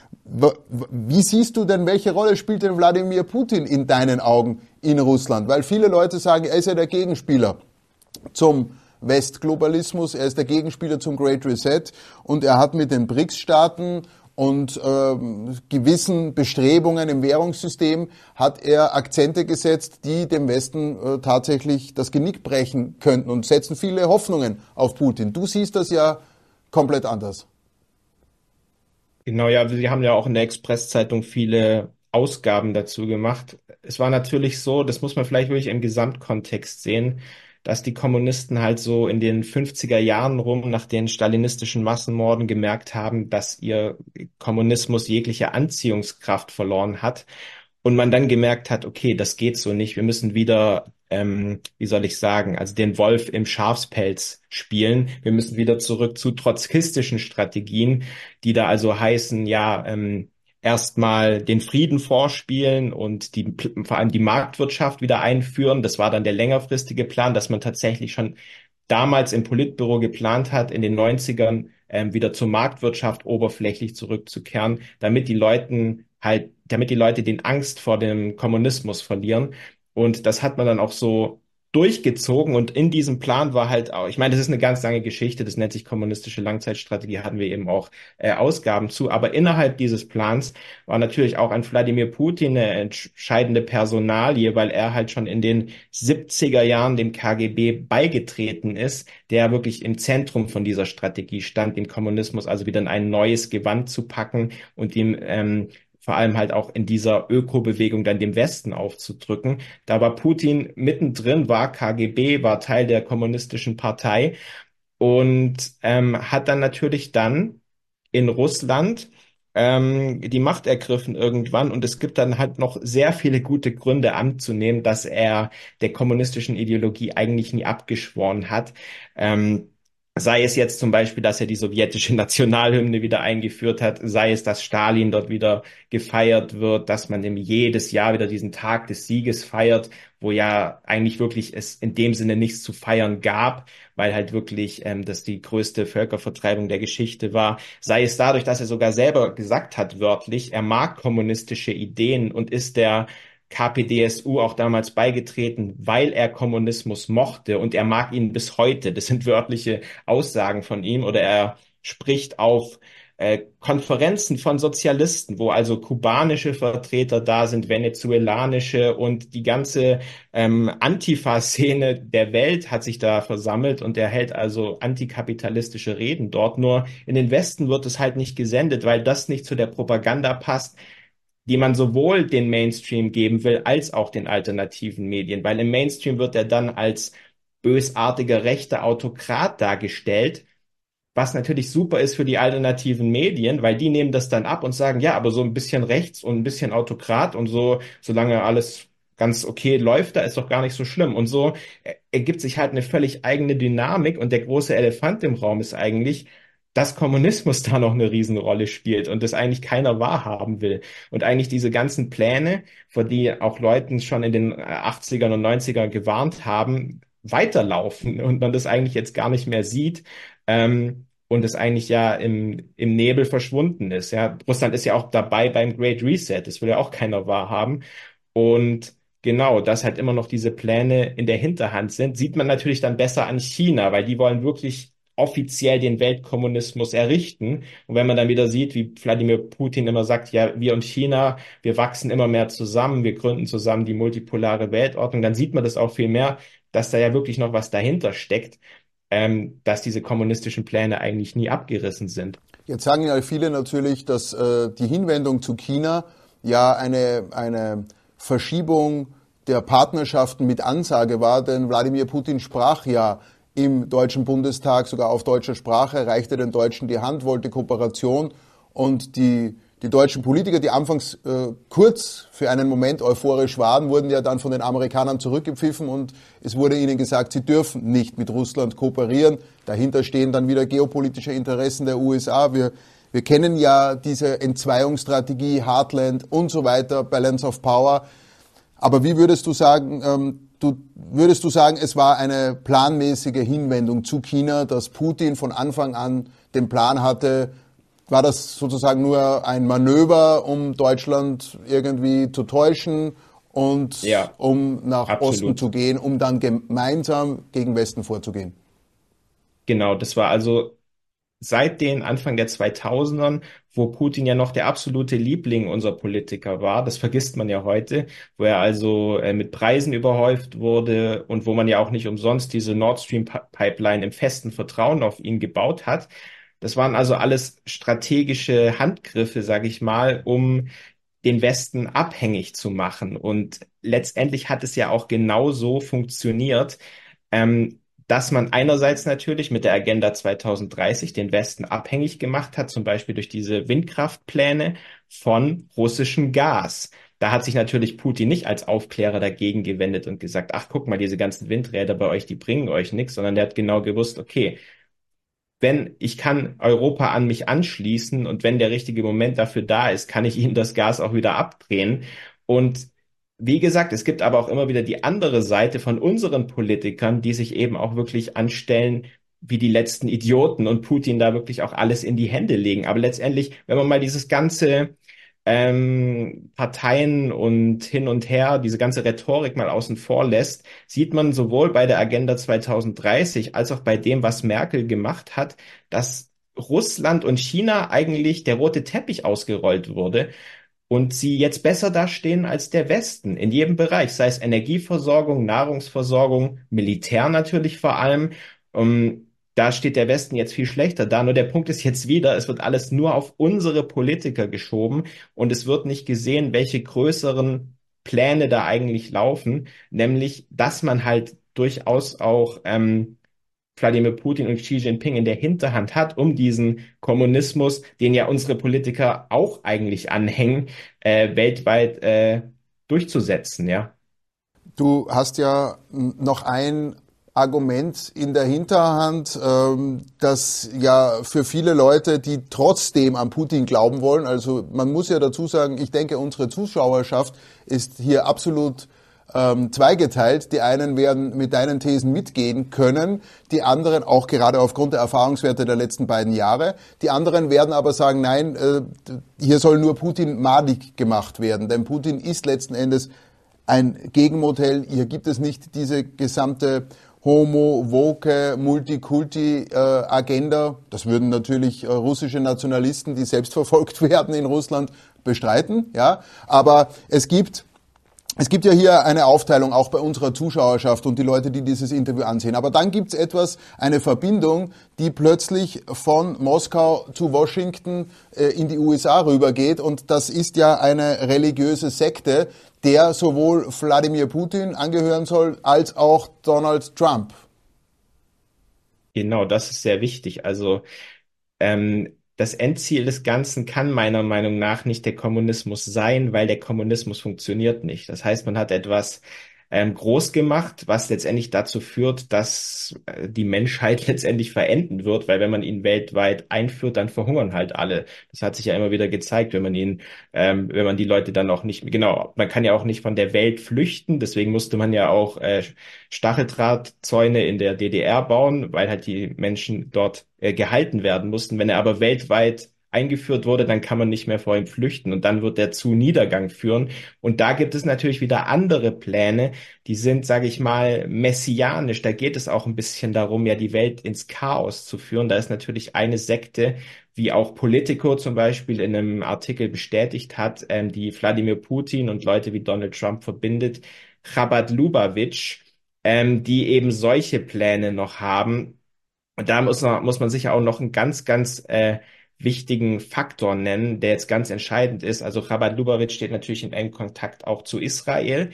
Wie siehst du denn, welche Rolle spielt denn Wladimir Putin in deinen Augen in Russland? Weil viele Leute sagen, er ist ja der Gegenspieler zum Westglobalismus, er ist der Gegenspieler zum Great Reset und er hat mit den B R I C S-Staaten und äh, gewissen Bestrebungen im Währungssystem hat er Akzente gesetzt, die dem Westen äh, tatsächlich das Genick brechen könnten und setzen viele Hoffnungen auf Putin. Du siehst das ja komplett anders. Genau, ja, wir haben ja auch in der Express-Zeitung viele Ausgaben dazu gemacht. Es war natürlich so, das muss man vielleicht wirklich im Gesamtkontext sehen, dass die Kommunisten halt so in den fünfziger Jahren rum nach den stalinistischen Massenmorden gemerkt haben, dass ihr Kommunismus jegliche Anziehungskraft verloren hat und man dann gemerkt hat, okay, das geht so nicht, wir müssen wieder, ähm, wie soll ich sagen, also den Wolf im Schafspelz spielen, wir müssen wieder zurück zu trotzkistischen Strategien, die da also heißen, ja, ähm, erstmal den Frieden vorspielen und die, vor allem die Marktwirtschaft wieder einführen. Das war dann der längerfristige Plan, dass man tatsächlich schon damals im Politbüro geplant hat, in den neunzigern ähm, wieder zur Marktwirtschaft oberflächlich zurückzukehren, damit die Leuten halt, damit die Leute den Angst vor dem Kommunismus verlieren. Und das hat man dann auch so durchgezogen und in diesem Plan war halt auch, ich meine, das ist eine ganz lange Geschichte, das nennt sich kommunistische Langzeitstrategie, hatten wir eben auch äh, Ausgaben zu, aber innerhalb dieses Plans war natürlich auch ein Wladimir Putin eine entscheidende Personalie, weil er halt schon in den siebziger Jahren dem K G B beigetreten ist, der wirklich im Zentrum von dieser Strategie stand, den Kommunismus also wieder in ein neues Gewand zu packen und ihm ähm, vor allem halt auch in dieser Ökobewegung dann dem Westen aufzudrücken. Da war Putin mittendrin, war K G B, war Teil der kommunistischen Partei und ähm, hat dann natürlich dann in Russland ähm, die Macht ergriffen irgendwann und es gibt dann halt noch sehr viele gute Gründe anzunehmen, dass er der kommunistischen Ideologie eigentlich nie abgeschworen hat. Ähm, Sei es jetzt zum Beispiel, dass er die sowjetische Nationalhymne wieder eingeführt hat, sei es, dass Stalin dort wieder gefeiert wird, dass man eben jedes Jahr wieder diesen Tag des Sieges feiert, wo ja eigentlich wirklich es in dem Sinne nichts zu feiern gab, weil halt wirklich ähm, das die größte Völkervertreibung der Geschichte war. Sei es dadurch, dass er sogar selber gesagt hat, wörtlich, er mag kommunistische Ideen und ist der K P D S U auch damals beigetreten, weil er Kommunismus mochte und er mag ihn bis heute. Das sind wörtliche Aussagen von ihm. Oder er spricht auf äh, Konferenzen von Sozialisten, wo also kubanische Vertreter da sind, venezuelanische, und die ganze ähm, Antifa-Szene der Welt hat sich da versammelt, und er hält also antikapitalistische Reden dort. Nur in den Westen wird es halt nicht gesendet, weil das nicht zu der Propaganda passt, die man sowohl den Mainstream geben will, als auch den alternativen Medien. Weil im Mainstream wird er dann als bösartiger rechter Autokrat dargestellt, was natürlich super ist für die alternativen Medien, weil die nehmen das dann ab und sagen, ja, aber so ein bisschen rechts und ein bisschen Autokrat und so, solange alles ganz okay läuft, da ist doch gar nicht so schlimm. Und so ergibt sich halt eine völlig eigene Dynamik, und der große Elefant im Raum ist eigentlich, dass Kommunismus da noch eine Riesenrolle spielt und das eigentlich keiner wahrhaben will. Und eigentlich diese ganzen Pläne, vor die auch Leuten schon in den achtzigern und neunzigern gewarnt haben, weiterlaufen und man das eigentlich jetzt gar nicht mehr sieht, ähm, und es eigentlich ja im, im Nebel verschwunden ist. Ja, Russland ist ja auch dabei beim Great Reset, das will ja auch keiner wahrhaben. Und genau, dass halt immer noch diese Pläne in der Hinterhand sind, sieht man natürlich dann besser an China, weil die wollen wirklich offiziell den Weltkommunismus errichten. Und wenn man dann wieder sieht, wie Wladimir Putin immer sagt, ja, wir und China, wir wachsen immer mehr zusammen, wir gründen zusammen die multipolare Weltordnung, dann sieht man das auch viel mehr, dass da ja wirklich noch was dahinter steckt, ähm, dass diese kommunistischen Pläne eigentlich nie abgerissen sind. Jetzt sagen ja viele natürlich, dass äh, die Hinwendung zu China ja eine, eine Verschiebung der Partnerschaften mit Ansage war, denn Wladimir Putin sprach ja im Deutschen Bundestag sogar auf deutscher Sprache, reichte den Deutschen die Hand, wollte Kooperation, und die, die deutschen Politiker, die anfangs äh, kurz für einen Moment euphorisch waren, wurden ja dann von den Amerikanern zurückgepfiffen, und es wurde ihnen gesagt, sie dürfen nicht mit Russland kooperieren. Dahinter stehen dann wieder geopolitische Interessen der U S A. Wir, wir kennen ja diese Entzweiungsstrategie, Heartland und so weiter, Balance of Power. Aber wie würdest du sagen, ähm, du, würdest du sagen, es war eine planmäßige Hinwendung zu China, dass Putin von Anfang an den Plan hatte? War das sozusagen nur ein Manöver, um Deutschland irgendwie zu täuschen und ja, um nach absolut. Osten zu gehen, um dann gemeinsam gegen Westen vorzugehen? Genau, das war also seit den Anfang der zweitausendern, wo Putin ja noch der absolute Liebling unserer Politiker war, das vergisst man ja heute, wo er also äh, mit Preisen überhäuft wurde und wo man ja auch nicht umsonst diese Nord Stream Pipeline im festen Vertrauen auf ihn gebaut hat. Das waren also alles strategische Handgriffe, sage ich mal, um den Westen abhängig zu machen. Und letztendlich hat es ja auch genau so funktioniert, ähm, dass man einerseits natürlich mit der Agenda zweitausenddreißig den Westen abhängig gemacht hat, zum Beispiel durch diese Windkraftpläne von russischem Gas. Da hat sich natürlich Putin nicht als Aufklärer dagegen gewendet und gesagt, ach, guck mal, diese ganzen Windräder bei euch, die bringen euch nichts, sondern der hat genau gewusst, okay, wenn ich kann Europa an mich anschließen und wenn der richtige Moment dafür da ist, kann ich ihnen das Gas auch wieder abdrehen. Und wie gesagt, es gibt aber auch immer wieder die andere Seite von unseren Politikern, die sich eben auch wirklich anstellen wie die letzten Idioten und Putin da wirklich auch alles in die Hände legen. Aber letztendlich, wenn man mal dieses ganze ähm, Parteien und hin und her, diese ganze Rhetorik mal außen vor lässt, sieht man sowohl bei der Agenda zweitausenddreißig als auch bei dem, was Merkel gemacht hat, dass Russland und China eigentlich der rote Teppich ausgerollt wurde und sie jetzt besser dastehen als der Westen in jedem Bereich, sei es Energieversorgung, Nahrungsversorgung, Militär natürlich vor allem. Um, Da steht der Westen jetzt viel schlechter da. Nur der Punkt ist jetzt wieder, es wird alles nur auf unsere Politiker geschoben und es wird nicht gesehen, welche größeren Pläne da eigentlich laufen, nämlich, dass man halt durchaus auch ähm, Wladimir Putin und Xi Jinping in der Hinterhand hat, um diesen Kommunismus, den ja unsere Politiker auch eigentlich anhängen, äh, weltweit äh, durchzusetzen, ja. Du hast ja noch ein Argument in der Hinterhand, ähm, das ja für viele Leute, die trotzdem an Putin glauben wollen, also man muss ja dazu sagen, ich denke, unsere Zuschauerschaft ist hier absolut ähm, zweigeteilt. Die einen werden mit deinen Thesen mitgehen können, die anderen, auch gerade aufgrund der Erfahrungswerte der letzten beiden Jahre, die anderen werden aber sagen, nein, äh, hier soll nur Putin madig gemacht werden, denn Putin ist letzten Endes ein Gegenmodell. Hier gibt es nicht diese gesamte Homo, Woke, Multikulti-Agenda. Das würden natürlich äh, russische Nationalisten, die selbst verfolgt werden in Russland, bestreiten. Ja, aber es gibt Es gibt ja hier eine Aufteilung auch bei unserer Zuschauerschaft und die Leute, die dieses Interview ansehen. Aber dann gibt es etwas, eine Verbindung, die plötzlich von Moskau zu Washington äh, in die U S A rübergeht. Und das ist ja eine religiöse Sekte, der sowohl Wladimir Putin angehören soll, als auch Donald Trump. Genau, das ist sehr wichtig. Also ähm, das Endziel des Ganzen kann meiner Meinung nach nicht der Kommunismus sein, weil der Kommunismus funktioniert nicht. Das heißt, man hat etwas ähm, groß gemacht, was letztendlich dazu führt, dass äh, die Menschheit letztendlich verenden wird, weil wenn man ihn weltweit einführt, dann verhungern halt alle. Das hat sich ja immer wieder gezeigt, wenn man ihn, ähm, wenn man die Leute dann auch nicht, genau, man kann ja auch nicht von der Welt flüchten, deswegen musste man ja auch äh, Stacheldrahtzäune in der D D R bauen, weil halt die Menschen dort äh, gehalten werden mussten. Wenn er aber weltweit eingeführt wurde, dann kann man nicht mehr vor ihm flüchten und dann wird er zu Niedergang führen. Und da gibt es natürlich wieder andere Pläne, die sind, sage ich mal, messianisch. Da geht es auch ein bisschen darum, ja die Welt ins Chaos zu führen. Da ist natürlich eine Sekte, wie auch Politico zum Beispiel in einem Artikel bestätigt hat, ähm, die Wladimir Putin und Leute wie Donald Trump verbindet, Chabad Lubavitch, ähm, die eben solche Pläne noch haben. Und da muss man, muss man sicher auch noch einen ganz, ganz äh, wichtigen Faktor nennen, der jetzt ganz entscheidend ist. Also Chabad Lubavitch steht natürlich in engem Kontakt auch zu Israel.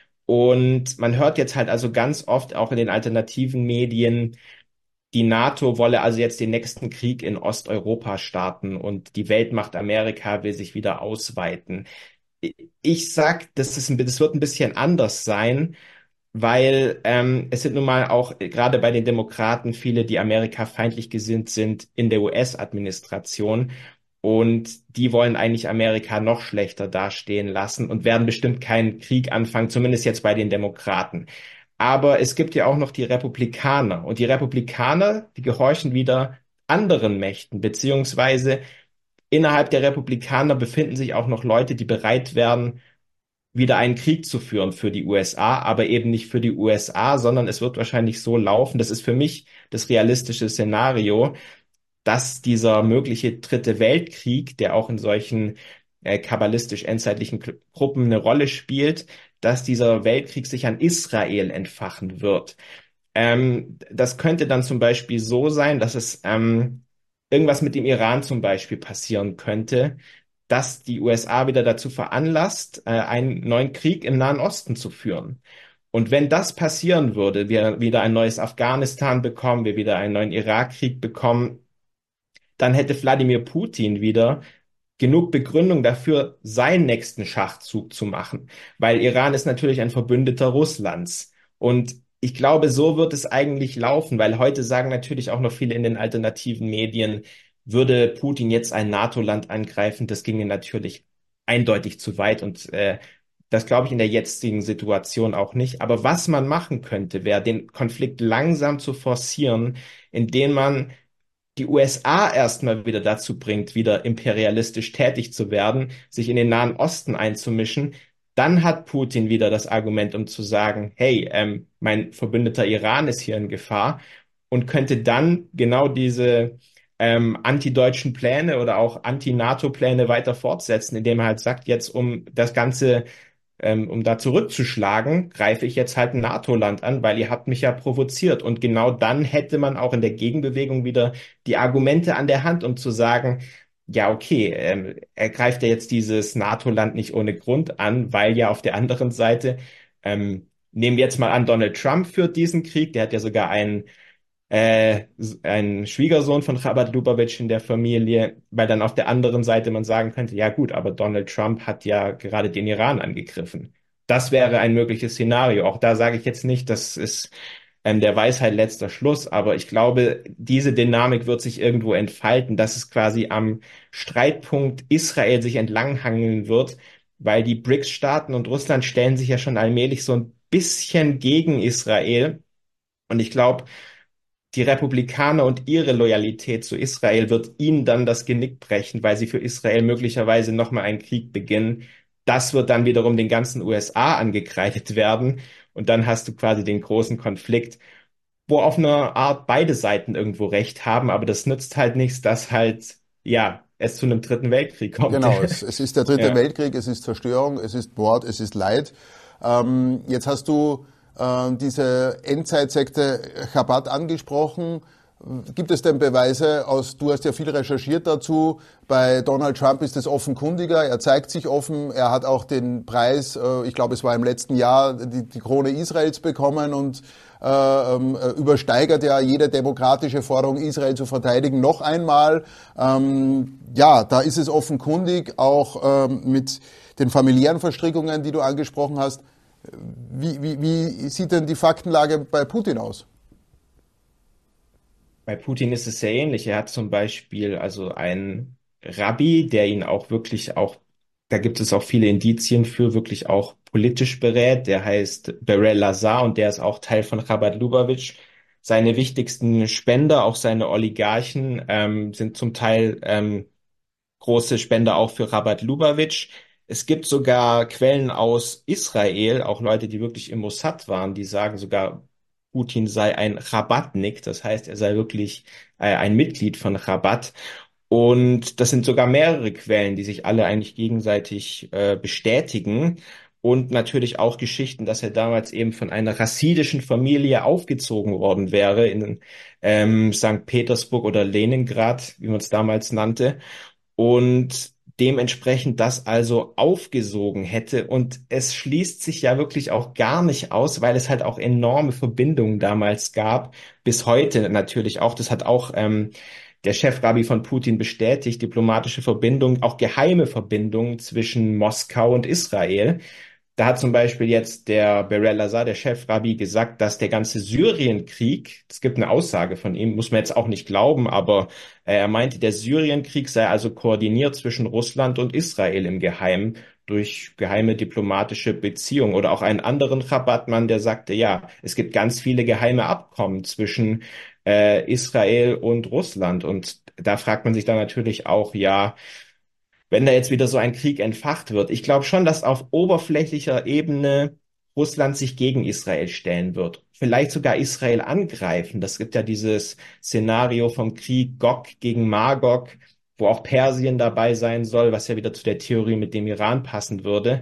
Und man hört jetzt halt also ganz oft auch in den alternativen Medien, die NATO wolle also jetzt den nächsten Krieg in Osteuropa starten und die Weltmacht Amerika will sich wieder ausweiten. Ich sag, das ist ein, das wird ein bisschen anders sein, weil ähm, es sind nun mal auch äh, gerade bei den Demokraten viele, die Amerika-feindlich gesinnt sind in der U S-Administration und die wollen eigentlich Amerika noch schlechter dastehen lassen und werden bestimmt keinen Krieg anfangen, zumindest jetzt bei den Demokraten. Aber es gibt ja auch noch die Republikaner und die Republikaner, die gehorchen wieder anderen Mächten, beziehungsweise innerhalb der Republikaner befinden sich auch noch Leute, die bereit wären, wieder einen Krieg zu führen für die U S A, aber eben nicht für die U S A, sondern es wird wahrscheinlich so laufen. Das ist für mich das realistische Szenario, dass dieser mögliche dritte Weltkrieg, der auch in solchen äh, kabbalistisch-endzeitlichen Gru- Gruppen eine Rolle spielt, dass dieser Weltkrieg sich an Israel entfachen wird. Ähm, das könnte dann zum Beispiel so sein, dass es ähm, irgendwas mit dem Iran zum Beispiel passieren könnte, dass die U S A wieder dazu veranlasst, äh, einen neuen Krieg im Nahen Osten zu führen. Und wenn das passieren würde, wir wieder ein neues Afghanistan bekommen, wir wieder einen neuen Irakkrieg bekommen, dann hätte Wladimir Putin wieder genug Begründung dafür, seinen nächsten Schachzug zu machen, weil Iran ist natürlich ein Verbündeter Russlands. Und ich glaube, so wird es eigentlich laufen, weil heute sagen natürlich auch noch viele in den alternativen Medien, würde Putin jetzt ein NATO-Land angreifen, das ginge natürlich eindeutig zu weit und äh, das glaube ich in der jetzigen Situation auch nicht. Aber was man machen könnte, wäre, den Konflikt langsam zu forcieren, indem man die U S A erstmal wieder dazu bringt, wieder imperialistisch tätig zu werden, sich in den Nahen Osten einzumischen, dann hat Putin wieder das Argument, um zu sagen, hey, ähm, mein Verbündeter Iran ist hier in Gefahr und könnte dann genau diese ähm, antideutschen Pläne oder auch Anti-NATO-Pläne weiter fortsetzen, indem er halt sagt, jetzt um das Ganze ähm, um da zurückzuschlagen, greife ich jetzt halt ein NATO-Land an, weil ihr habt mich ja provoziert. Und genau dann hätte man auch in der Gegenbewegung wieder die Argumente an der Hand, um zu sagen, ja, okay, ähm, er greift ja jetzt dieses NATO-Land nicht ohne Grund an, weil ja auf der anderen Seite, ähm, nehmen wir jetzt mal an, Donald Trump führt diesen Krieg, der hat ja sogar einen äh, ein Schwiegersohn von Chabad Lubavitch in der Familie, weil dann auf der anderen Seite man sagen könnte, ja gut, aber Donald Trump hat ja gerade den Iran angegriffen. Das wäre ein mögliches Szenario. Auch da sage ich jetzt nicht, das ist ähm, der Weisheit letzter Schluss, aber ich glaube, diese Dynamik wird sich irgendwo entfalten, dass es quasi am Streitpunkt Israel sich entlanghangeln wird, weil die BRICS-Staaten und Russland stellen sich ja schon allmählich so ein bisschen gegen Israel. Und ich glaube, die Republikaner und ihre Loyalität zu Israel wird ihnen dann das Genick brechen, weil sie für Israel möglicherweise nochmal einen Krieg beginnen, das wird dann wiederum den ganzen U S A angekreidet werden. Und dann hast du quasi den großen Konflikt, wo auf eine Art beide Seiten irgendwo recht haben, aber das nützt halt nichts, dass halt, ja, es zu einem dritten Weltkrieg kommt. Genau, es, es ist der dritte Ja. Weltkrieg, es ist Zerstörung, es ist Mord, es ist Leid. Ähm, jetzt hast du äh, diese Endzeitsekte Chabad angesprochen. Gibt es denn Beweise aus, du hast ja viel recherchiert dazu, bei Donald Trump ist es offenkundiger, er zeigt sich offen, er hat auch den Preis, äh, ich glaube es war im letzten Jahr, die, die Krone Israels bekommen und äh, äh, übersteigert ja jede demokratische Forderung, Israel zu verteidigen, noch einmal. Ähm, ja, da ist es offenkundig, auch ähm, mit den familiären Verstrickungen, die du angesprochen hast. Wie, wie, wie sieht denn die Faktenlage bei Putin aus? Bei Putin ist es sehr ähnlich. Er hat zum Beispiel also einen Rabbi, der ihn auch wirklich auch, da gibt es auch viele Indizien für, wirklich auch politisch berät. Der heißt Berel Lazar und der ist auch Teil von Chabad Lubavitch. Seine wichtigsten Spender, auch seine Oligarchen, ähm, sind zum Teil ähm, große Spender auch für Chabad Lubavitch. Es gibt sogar Quellen aus Israel, auch Leute, die wirklich im Mossad waren, die sagen sogar, Putin sei ein Chabadnik, das heißt, er sei wirklich äh, ein Mitglied von Chabad. Und das sind sogar mehrere Quellen, die sich alle eigentlich gegenseitig äh, bestätigen. Und natürlich auch Geschichten, dass er damals eben von einer rassidischen Familie aufgezogen worden wäre in ähm, Sankt Petersburg oder Leningrad, wie man es damals nannte und dementsprechend das also aufgesogen hätte. Und es schließt sich ja wirklich auch gar nicht aus, weil es halt auch enorme Verbindungen damals gab, bis heute natürlich auch. Das hat auch ähm, der Chefrabbi von Putin bestätigt, diplomatische Verbindungen, auch geheime Verbindungen zwischen Moskau und Israel. Da hat zum Beispiel jetzt der Berel Lazar, der Chefrabbi, gesagt, dass der ganze Syrienkrieg, es gibt eine Aussage von ihm, muss man jetzt auch nicht glauben, aber äh, er meinte, der Syrienkrieg sei also koordiniert zwischen Russland und Israel im Geheimen durch geheime diplomatische Beziehungen. Oder auch einen anderen Chabadmann, der sagte, ja, es gibt ganz viele geheime Abkommen zwischen äh, Israel und Russland. Und da fragt man sich dann natürlich auch, ja, wenn da jetzt wieder so ein Krieg entfacht wird. Ich glaube schon, dass auf oberflächlicher Ebene Russland sich gegen Israel stellen wird. Vielleicht sogar Israel angreifen. Das gibt ja dieses Szenario vom Krieg Gog gegen Magog, wo auch Persien dabei sein soll, was ja wieder zu der Theorie mit dem Iran passen würde.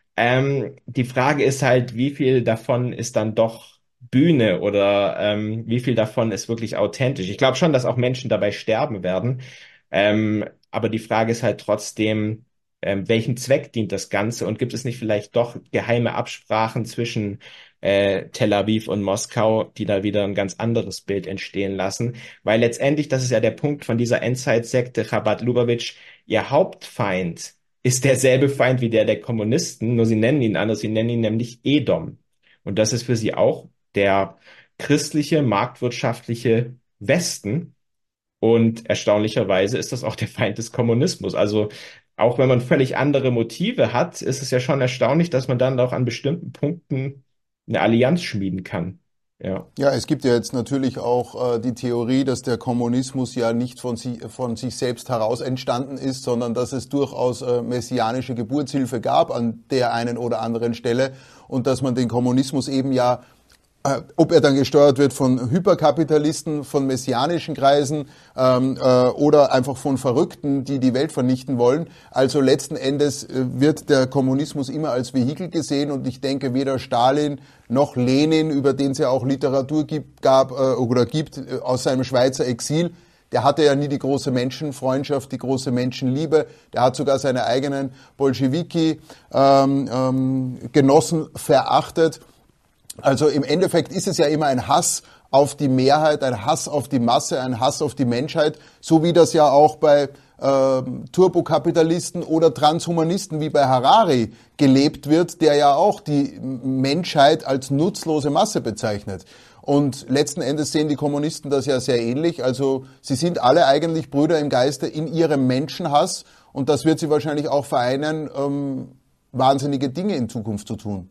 Ähm, die Frage ist halt, wie viel davon ist dann doch Bühne oder ähm, wie viel davon ist wirklich authentisch. Ich glaube schon, dass auch Menschen dabei sterben werden. Ähm, aber die Frage ist halt trotzdem, ähm, welchem Zweck dient das Ganze und gibt es nicht vielleicht doch geheime Absprachen zwischen äh, Tel Aviv und Moskau, die da wieder ein ganz anderes Bild entstehen lassen? Weil letztendlich, das ist ja der Punkt von dieser Endzeitsekte Chabad Lubavitch, ihr Hauptfeind ist derselbe Feind wie der der Kommunisten, nur sie nennen ihn anders, sie nennen ihn nämlich Edom. Und das ist für sie auch der christliche, marktwirtschaftliche Westen. Und erstaunlicherweise ist das auch der Feind des Kommunismus. Also auch wenn man völlig andere Motive hat, ist es ja schon erstaunlich, dass man dann auch an bestimmten Punkten eine Allianz schmieden kann. Ja. Ja, es gibt ja jetzt natürlich auch äh, die Theorie, dass der Kommunismus ja nicht von, si von sich selbst heraus entstanden ist, sondern dass es durchaus äh, messianische Geburtshilfe gab an der einen oder anderen Stelle und dass man den Kommunismus eben ja, äh, ob er dann gesteuert wird von Hyperkapitalisten, von messianischen Kreisen ähm, äh, oder einfach von Verrückten, die die Welt vernichten wollen. Also letzten Endes äh, wird der Kommunismus immer als Vehikel gesehen und ich denke, weder Stalin noch Lenin, über den es ja auch Literatur gibt, gab äh, oder gibt äh, aus seinem Schweizer Exil, der hatte ja nie die große Menschenfreundschaft, die große Menschenliebe. Der hat sogar seine eigenen Bolschewiki ähm, ähm, Genossen verachtet. Also im Endeffekt ist es ja immer ein Hass auf die Mehrheit, ein Hass auf die Masse, ein Hass auf die Menschheit, so wie das ja auch bei äh, Turbokapitalisten oder Transhumanisten wie bei Harari gelebt wird, der ja auch die Menschheit als nutzlose Masse bezeichnet. Und letzten Endes sehen die Kommunisten das ja sehr ähnlich. Also sie sind alle eigentlich Brüder im Geiste in ihrem Menschenhass und das wird sie wahrscheinlich auch vereinen, ähm, wahnsinnige Dinge in Zukunft zu tun.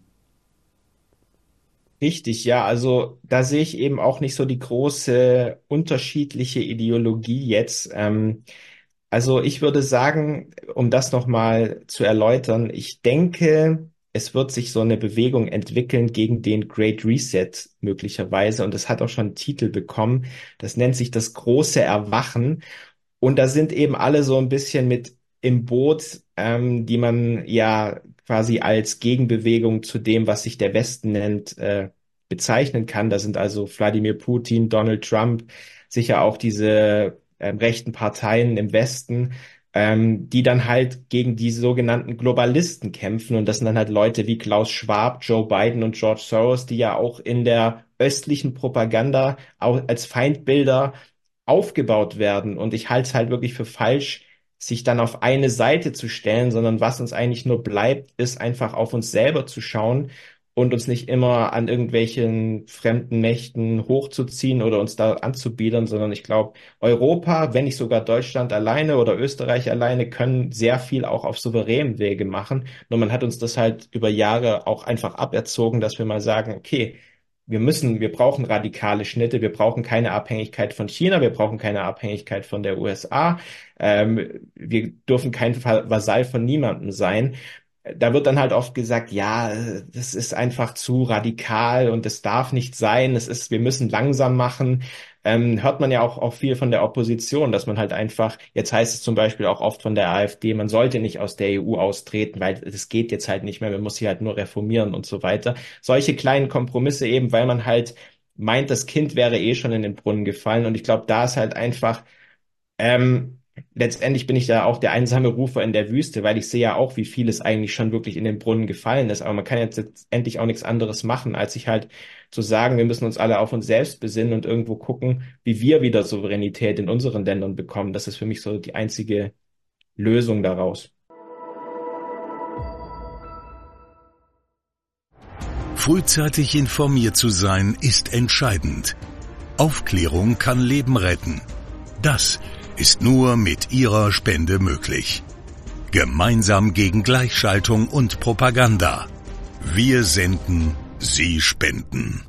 Richtig, ja. Also da sehe ich eben auch nicht so die große unterschiedliche Ideologie jetzt. Ähm, Also ich würde sagen, um das nochmal zu erläutern, ich denke, es wird sich so eine Bewegung entwickeln gegen den Great Reset möglicherweise. Und das hat auch schon einen Titel bekommen. Das nennt sich das große Erwachen. Und da sind eben alle so ein bisschen mit im Boot, ähm, die man ja quasi als Gegenbewegung zu dem, was sich der Westen nennt, äh, bezeichnen kann. Da sind also Wladimir Putin, Donald Trump, sicher auch diese ähm, rechten Parteien im Westen, ähm, die dann halt gegen die sogenannten Globalisten kämpfen. Und das sind dann halt Leute wie Klaus Schwab, Joe Biden und George Soros, die ja auch in der östlichen Propaganda auch als Feindbilder aufgebaut werden. Und ich halte es halt wirklich für falsch, sich dann auf eine Seite zu stellen, sondern was uns eigentlich nur bleibt, ist einfach auf uns selber zu schauen und uns nicht immer an irgendwelchen fremden Mächten hochzuziehen oder uns da anzubiedern, sondern ich glaube, Europa, wenn nicht sogar Deutschland alleine oder Österreich alleine, können sehr viel auch auf souveränen Wege machen. Nur man hat uns das halt über Jahre auch einfach aberzogen, dass wir mal sagen, okay, wir müssen, wir brauchen radikale Schnitte, wir brauchen keine Abhängigkeit von China, wir brauchen keine Abhängigkeit von der U S A, ähm, wir dürfen kein Vasall von niemandem sein. Da wird dann halt oft gesagt, ja, das ist einfach zu radikal und das darf nicht sein, es ist, wir müssen langsam machen. Ähm, hört man ja auch, auch viel von der Opposition, dass man halt einfach, jetzt heißt es zum Beispiel auch oft von der AfD, man sollte nicht aus der E U austreten, weil das geht jetzt halt nicht mehr, man muss sie halt nur reformieren und so weiter. Solche kleinen Kompromisse eben, weil man halt meint, das Kind wäre eh schon in den Brunnen gefallen. Und ich glaube, da ist halt einfach, ähm, letztendlich bin ich da auch der einsame Rufer in der Wüste, weil ich sehe ja auch, wie vieles eigentlich schon wirklich in den Brunnen gefallen ist. Aber man kann jetzt letztendlich auch nichts anderes machen, als sich halt zu sagen, wir müssen uns alle auf uns selbst besinnen und irgendwo gucken, wie wir wieder Souveränität in unseren Ländern bekommen. Das ist für mich so die einzige Lösung daraus. Frühzeitig informiert zu sein, ist entscheidend. Aufklärung kann Leben retten. Das ist nur mit Ihrer Spende möglich. Gemeinsam gegen Gleichschaltung und Propaganda. Wir senden, Sie spenden.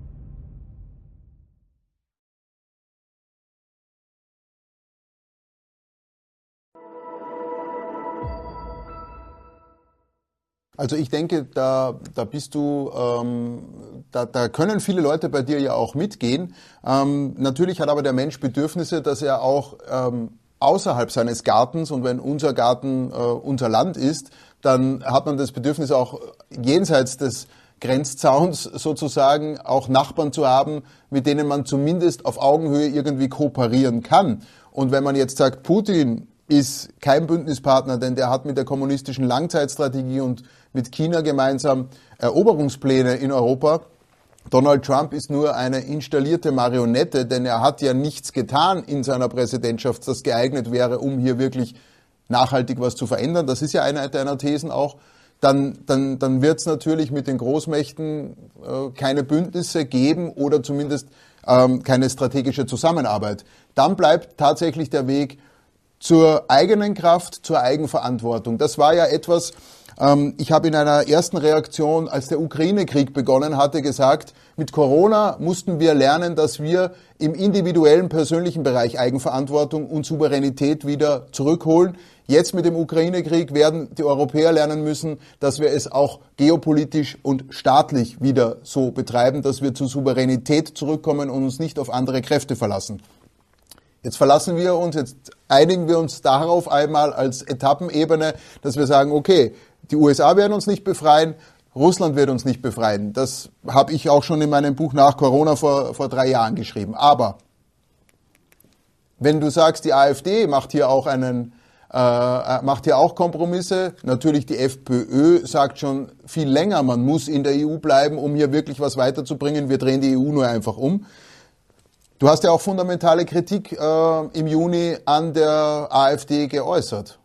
Also ich denke, da, da bist du, ähm, da, da können viele Leute bei dir ja auch mitgehen. Ähm, natürlich hat aber der Mensch Bedürfnisse, dass er auch ähm, außerhalb seines Gartens, und wenn unser Garten äh, unser Land ist, dann hat man das Bedürfnis auch jenseits des Grenzzauns sozusagen auch Nachbarn zu haben, mit denen man zumindest auf Augenhöhe irgendwie kooperieren kann. Und wenn man jetzt sagt, Putin ist kein Bündnispartner, denn der hat mit der kommunistischen Langzeitstrategie und mit China gemeinsam Eroberungspläne in Europa. Donald Trump ist nur eine installierte Marionette, denn er hat ja nichts getan in seiner Präsidentschaft, das geeignet wäre, um hier wirklich nachhaltig was zu verändern. Das ist ja eine deiner Thesen auch. Dann, dann, dann wird es natürlich mit den Großmächten äh, keine Bündnisse geben oder zumindest ähm, keine strategische Zusammenarbeit. Dann bleibt tatsächlich der Weg zur eigenen Kraft, zur Eigenverantwortung. Das war ja etwas, ähm, ich habe in einer ersten Reaktion, als der Ukraine-Krieg begonnen hatte, gesagt, mit Corona mussten wir lernen, dass wir im individuellen, persönlichen Bereich Eigenverantwortung und Souveränität wieder zurückholen. Jetzt mit dem Ukraine-Krieg werden die Europäer lernen müssen, dass wir es auch geopolitisch und staatlich wieder so betreiben, dass wir zur Souveränität zurückkommen und uns nicht auf andere Kräfte verlassen. Jetzt verlassen wir uns, jetzt einigen wir uns darauf einmal als Etappenebene, dass wir sagen, okay, die U S A werden uns nicht befreien, Russland wird uns nicht befreien. Das habe ich auch schon in meinem Buch nach Corona vor, vor drei Jahren geschrieben. Aber wenn du sagst, die AfD macht hier auch einen, äh, macht hier auch Kompromisse, natürlich die FPÖ sagt schon viel länger, man muss in der E U bleiben, um hier wirklich was weiterzubringen. Wir drehen die E U nur einfach um. Du hast ja auch fundamentale Kritik äh, im Juni an der AfD geäußert.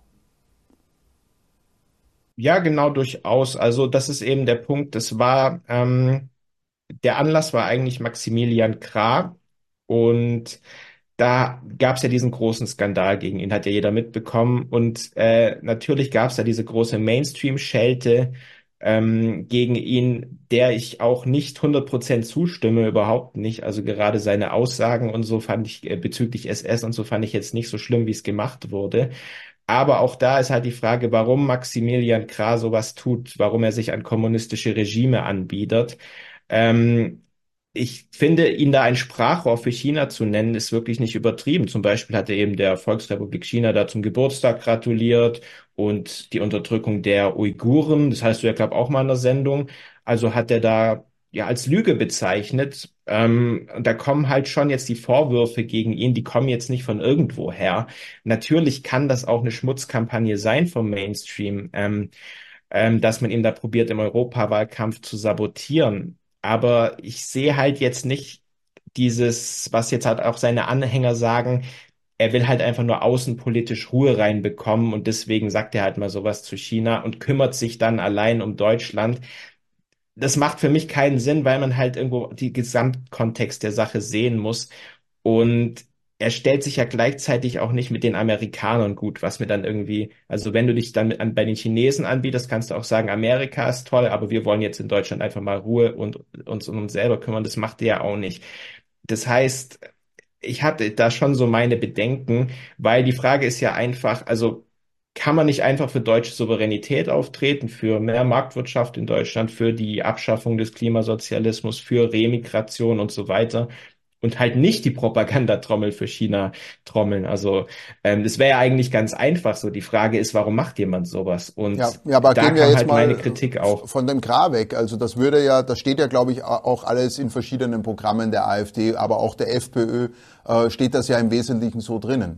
Ja, genau, durchaus. Also das ist eben der Punkt. Das war, ähm, der Anlass war eigentlich Maximilian Krah und da gab es ja diesen großen Skandal gegen ihn, hat ja jeder mitbekommen. Und äh, natürlich gab es da diese große Mainstream-Schelte ähm, gegen ihn, der ich auch nicht hundert Prozent zustimme, überhaupt nicht. Also gerade seine Aussagen und so fand ich äh, bezüglich S S und so fand ich jetzt nicht so schlimm, wie es gemacht wurde. Aber auch da ist halt die Frage, warum Maximilian Krah sowas tut, warum er sich an kommunistische Regime anbietet. Ähm, Ich finde, ihn da ein Sprachrohr für China zu nennen, ist wirklich nicht übertrieben. Zum Beispiel hat er eben der Volksrepublik China da zum Geburtstag gratuliert und die Unterdrückung der Uiguren, das heißt du ja, glaube auch mal in der Sendung. Also hat er da ja als Lüge bezeichnet. Ähm, und da kommen halt schon jetzt die Vorwürfe gegen ihn, die kommen jetzt nicht von irgendwo her. Natürlich kann das auch eine Schmutzkampagne sein vom Mainstream. Ähm, ähm, dass man ihn da probiert, im Europawahlkampf zu sabotieren. Aber ich sehe halt jetzt nicht dieses, was jetzt halt auch seine Anhänger sagen, er will halt einfach nur außenpolitisch Ruhe reinbekommen und deswegen sagt er halt mal sowas zu China und kümmert sich dann allein um Deutschland. Das macht für mich keinen Sinn, weil man halt irgendwo die Gesamtkontext der Sache sehen muss. Und er stellt sich ja gleichzeitig auch nicht mit den Amerikanern gut, was mir dann irgendwie, also wenn du dich dann mit, an, bei den Chinesen anbietest, kannst du auch sagen, Amerika ist toll, aber wir wollen jetzt in Deutschland einfach mal Ruhe und uns um uns selber kümmern. Das macht er ja auch nicht. Das heißt, ich hatte da schon so meine Bedenken, weil die Frage ist ja einfach, also kann man nicht einfach für deutsche Souveränität auftreten, für mehr Marktwirtschaft in Deutschland, für die Abschaffung des Klimasozialismus, für Remigration und so weiter und halt nicht die Propagandatrommel für China trommeln. Also ähm, das wäre ja eigentlich ganz einfach so. Die Frage ist, warum macht jemand sowas? Ja, Und ja, aber da gehen wir kam jetzt halt meine mal Kritik auch. von dem Krah weg. Also das würde ja, das steht ja, glaube ich, auch alles in verschiedenen Programmen der AfD, aber auch der FPÖ äh, steht das ja im Wesentlichen so drinnen.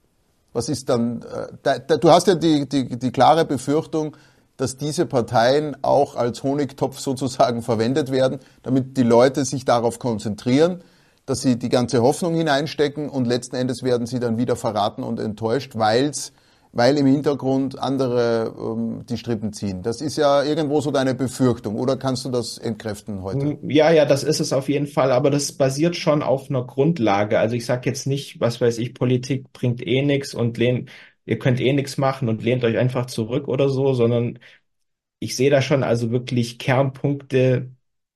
Was ist dann, äh, da, da, du hast ja die, die, die klare Befürchtung, dass diese Parteien auch als Honigtopf sozusagen verwendet werden, damit die Leute sich darauf konzentrieren, dass sie die ganze Hoffnung hineinstecken und letzten Endes werden sie dann wieder verraten und enttäuscht, weil's, weil im Hintergrund andere ähm, die Strippen ziehen. Das ist ja irgendwo so deine Befürchtung, oder kannst du das entkräften heute? Ja, ja, das ist es auf jeden Fall, aber das basiert schon auf einer Grundlage. Also ich sage jetzt nicht, was weiß ich, Politik bringt eh nichts und lehnt, ihr könnt eh nichts machen und lehnt euch einfach zurück oder so, sondern ich sehe da schon also wirklich Kernpunkte,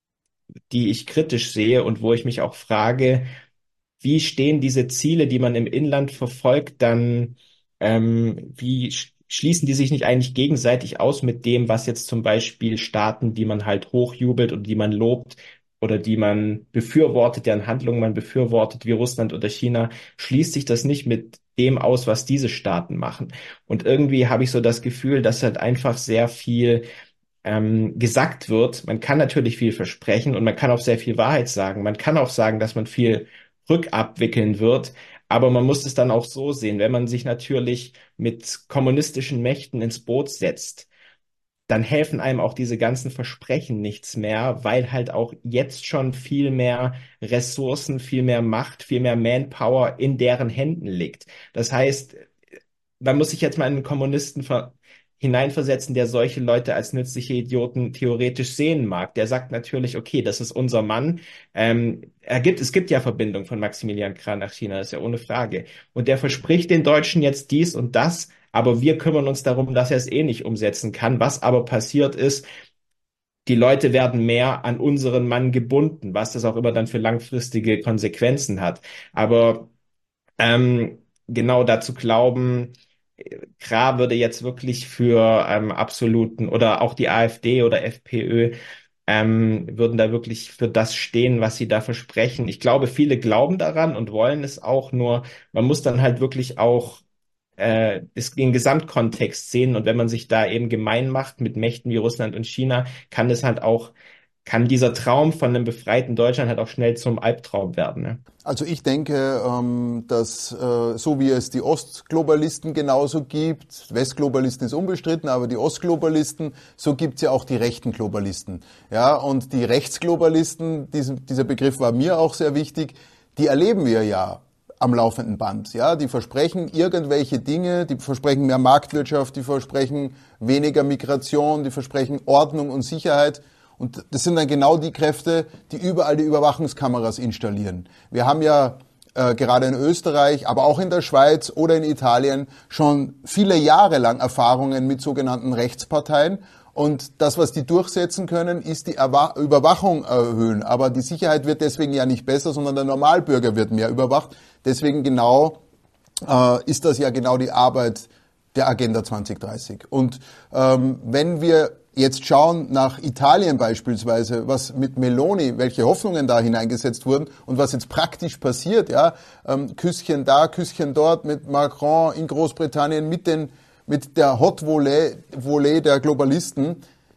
die ich kritisch sehe und wo ich mich auch frage, wie stehen diese Ziele, die man im Inland verfolgt, dann, ähm, wie sch- schließen die sich nicht eigentlich gegenseitig aus mit dem, was jetzt zum Beispiel Staaten, die man halt hochjubelt und die man lobt oder die man befürwortet, deren Handlungen man befürwortet, wie Russland oder China, schließt sich das nicht mit dem aus, was diese Staaten machen. Und irgendwie habe ich so das Gefühl, dass halt einfach sehr viel ähm, gesagt wird. Man kann natürlich viel versprechen und man kann auch sehr viel Wahrheit sagen. Man kann auch sagen, dass man viel rückabwickeln wird. Aber man muss es dann auch so sehen, wenn man sich natürlich mit kommunistischen Mächten ins Boot setzt, dann helfen einem auch diese ganzen Versprechen nichts mehr, weil halt auch jetzt schon viel mehr Ressourcen, viel mehr Macht, viel mehr Manpower in deren Händen liegt. Das heißt, man muss sich jetzt mal in einen Kommunisten ver hineinversetzen, der solche Leute als nützliche Idioten theoretisch sehen mag. Der sagt natürlich, okay, das ist unser Mann. Ähm, er gibt, es gibt ja Verbindung von Maximilian Krah nach China, das ist ja ohne Frage. Und der verspricht den Deutschen jetzt dies und das, aber wir kümmern uns darum, dass er es eh nicht umsetzen kann. Was aber passiert ist, die Leute werden mehr an unseren Mann gebunden, was das auch immer dann für langfristige Konsequenzen hat. Aber ähm, genau dazu glauben, Krah würde jetzt wirklich für ähm, absoluten oder auch die AfD oder FPÖ ähm, würden da wirklich für das stehen, was sie da versprechen. Ich glaube, viele glauben daran und wollen es auch, nur man muss dann halt wirklich auch äh, das, den Gesamtkontext sehen und wenn man sich da eben gemein macht mit Mächten wie Russland und China, kann es halt auch, kann dieser Traum von einem befreiten Deutschland halt auch schnell zum Albtraum werden. Ne? Also ich denke, ähm, dass äh, so wie es die Ostglobalisten genauso gibt, Westglobalisten ist unbestritten, aber die Ostglobalisten, so gibt's ja auch die rechten Globalisten. Ja, und die Rechtsglobalisten, diesen, dieser Begriff war mir auch sehr wichtig, die erleben wir ja am laufenden Band. Ja, die versprechen irgendwelche Dinge, die versprechen mehr Marktwirtschaft, die versprechen weniger Migration, die versprechen Ordnung und Sicherheit. Und das sind dann genau die Kräfte, die überall die Überwachungskameras installieren. Wir haben ja äh, gerade in Österreich, aber auch in der Schweiz oder in Italien schon viele Jahre lang Erfahrungen mit sogenannten Rechtsparteien. Und das, was die durchsetzen können, ist die Erwa- Überwachung erhöhen. Aber die Sicherheit wird deswegen ja nicht besser, sondern der Normalbürger wird mehr überwacht. Deswegen genau äh, ist das ja genau die Arbeit der Agenda zwanzig dreißig. Und ähm, wenn wir jetzt schauen nach Italien beispielsweise, was mit Meloni, welche Hoffnungen da hineingesetzt wurden und was jetzt praktisch passiert, ja, ähm, Küsschen da, Küsschen dort mit Macron in Großbritannien, mit den mit der Hot Volée, Volée der Globalisten,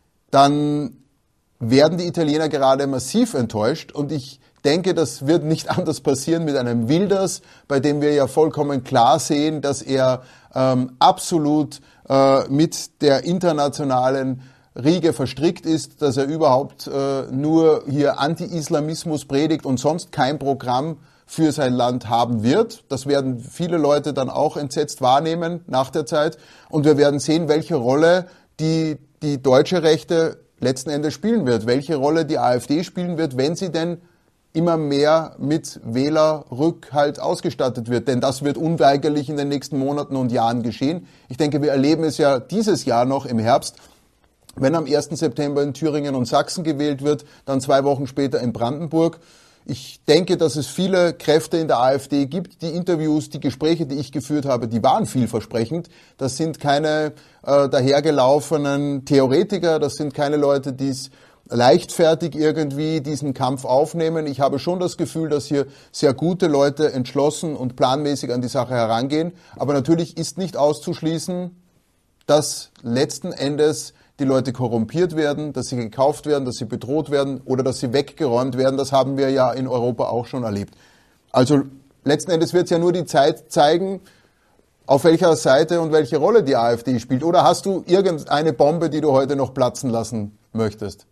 dann werden die Italiener gerade massiv enttäuscht. Und ich denke, das wird nicht anders passieren mit einem Wilders, bei dem wir ja vollkommen klar sehen, dass er ähm, absolut äh, mit der internationalen Riege verstrickt ist, dass er überhaupt äh, nur hier Anti-Islamismus predigt und sonst kein Programm für sein Land haben wird. Das werden viele Leute dann auch entsetzt wahrnehmen nach der Zeit. Und wir werden sehen, welche Rolle die, die deutsche Rechte letzten Endes spielen wird, welche Rolle die AfD spielen wird, wenn sie denn immer mehr mit Wählerrückhalt ausgestattet wird. Denn das wird unweigerlich in den nächsten Monaten und Jahren geschehen. Ich denke, wir erleben es ja dieses Jahr noch im Herbst, wenn am ersten September in Thüringen und Sachsen gewählt wird, dann zwei Wochen später in Brandenburg. Ich denke, dass es viele Kräfte in der AfD gibt. Die Interviews, die Gespräche, die ich geführt habe, die waren vielversprechend. Das sind keine äh, dahergelaufenen Theoretiker, das sind keine Leute, die es leichtfertig irgendwie diesen Kampf aufnehmen. Ich habe schon das Gefühl, dass hier sehr gute Leute entschlossen und planmäßig an die Sache herangehen. Aber natürlich ist nicht auszuschließen, dass letzten Endes die Leute korrumpiert werden, dass sie gekauft werden, dass sie bedroht werden oder dass sie weggeräumt werden. Das haben wir ja in Europa auch schon erlebt. Also letzten Endes wird es ja nur die Zeit zeigen, auf welcher Seite und welche Rolle die AfD spielt. Oder hast du irgendeine Bombe, die du heute noch platzen lassen möchtest?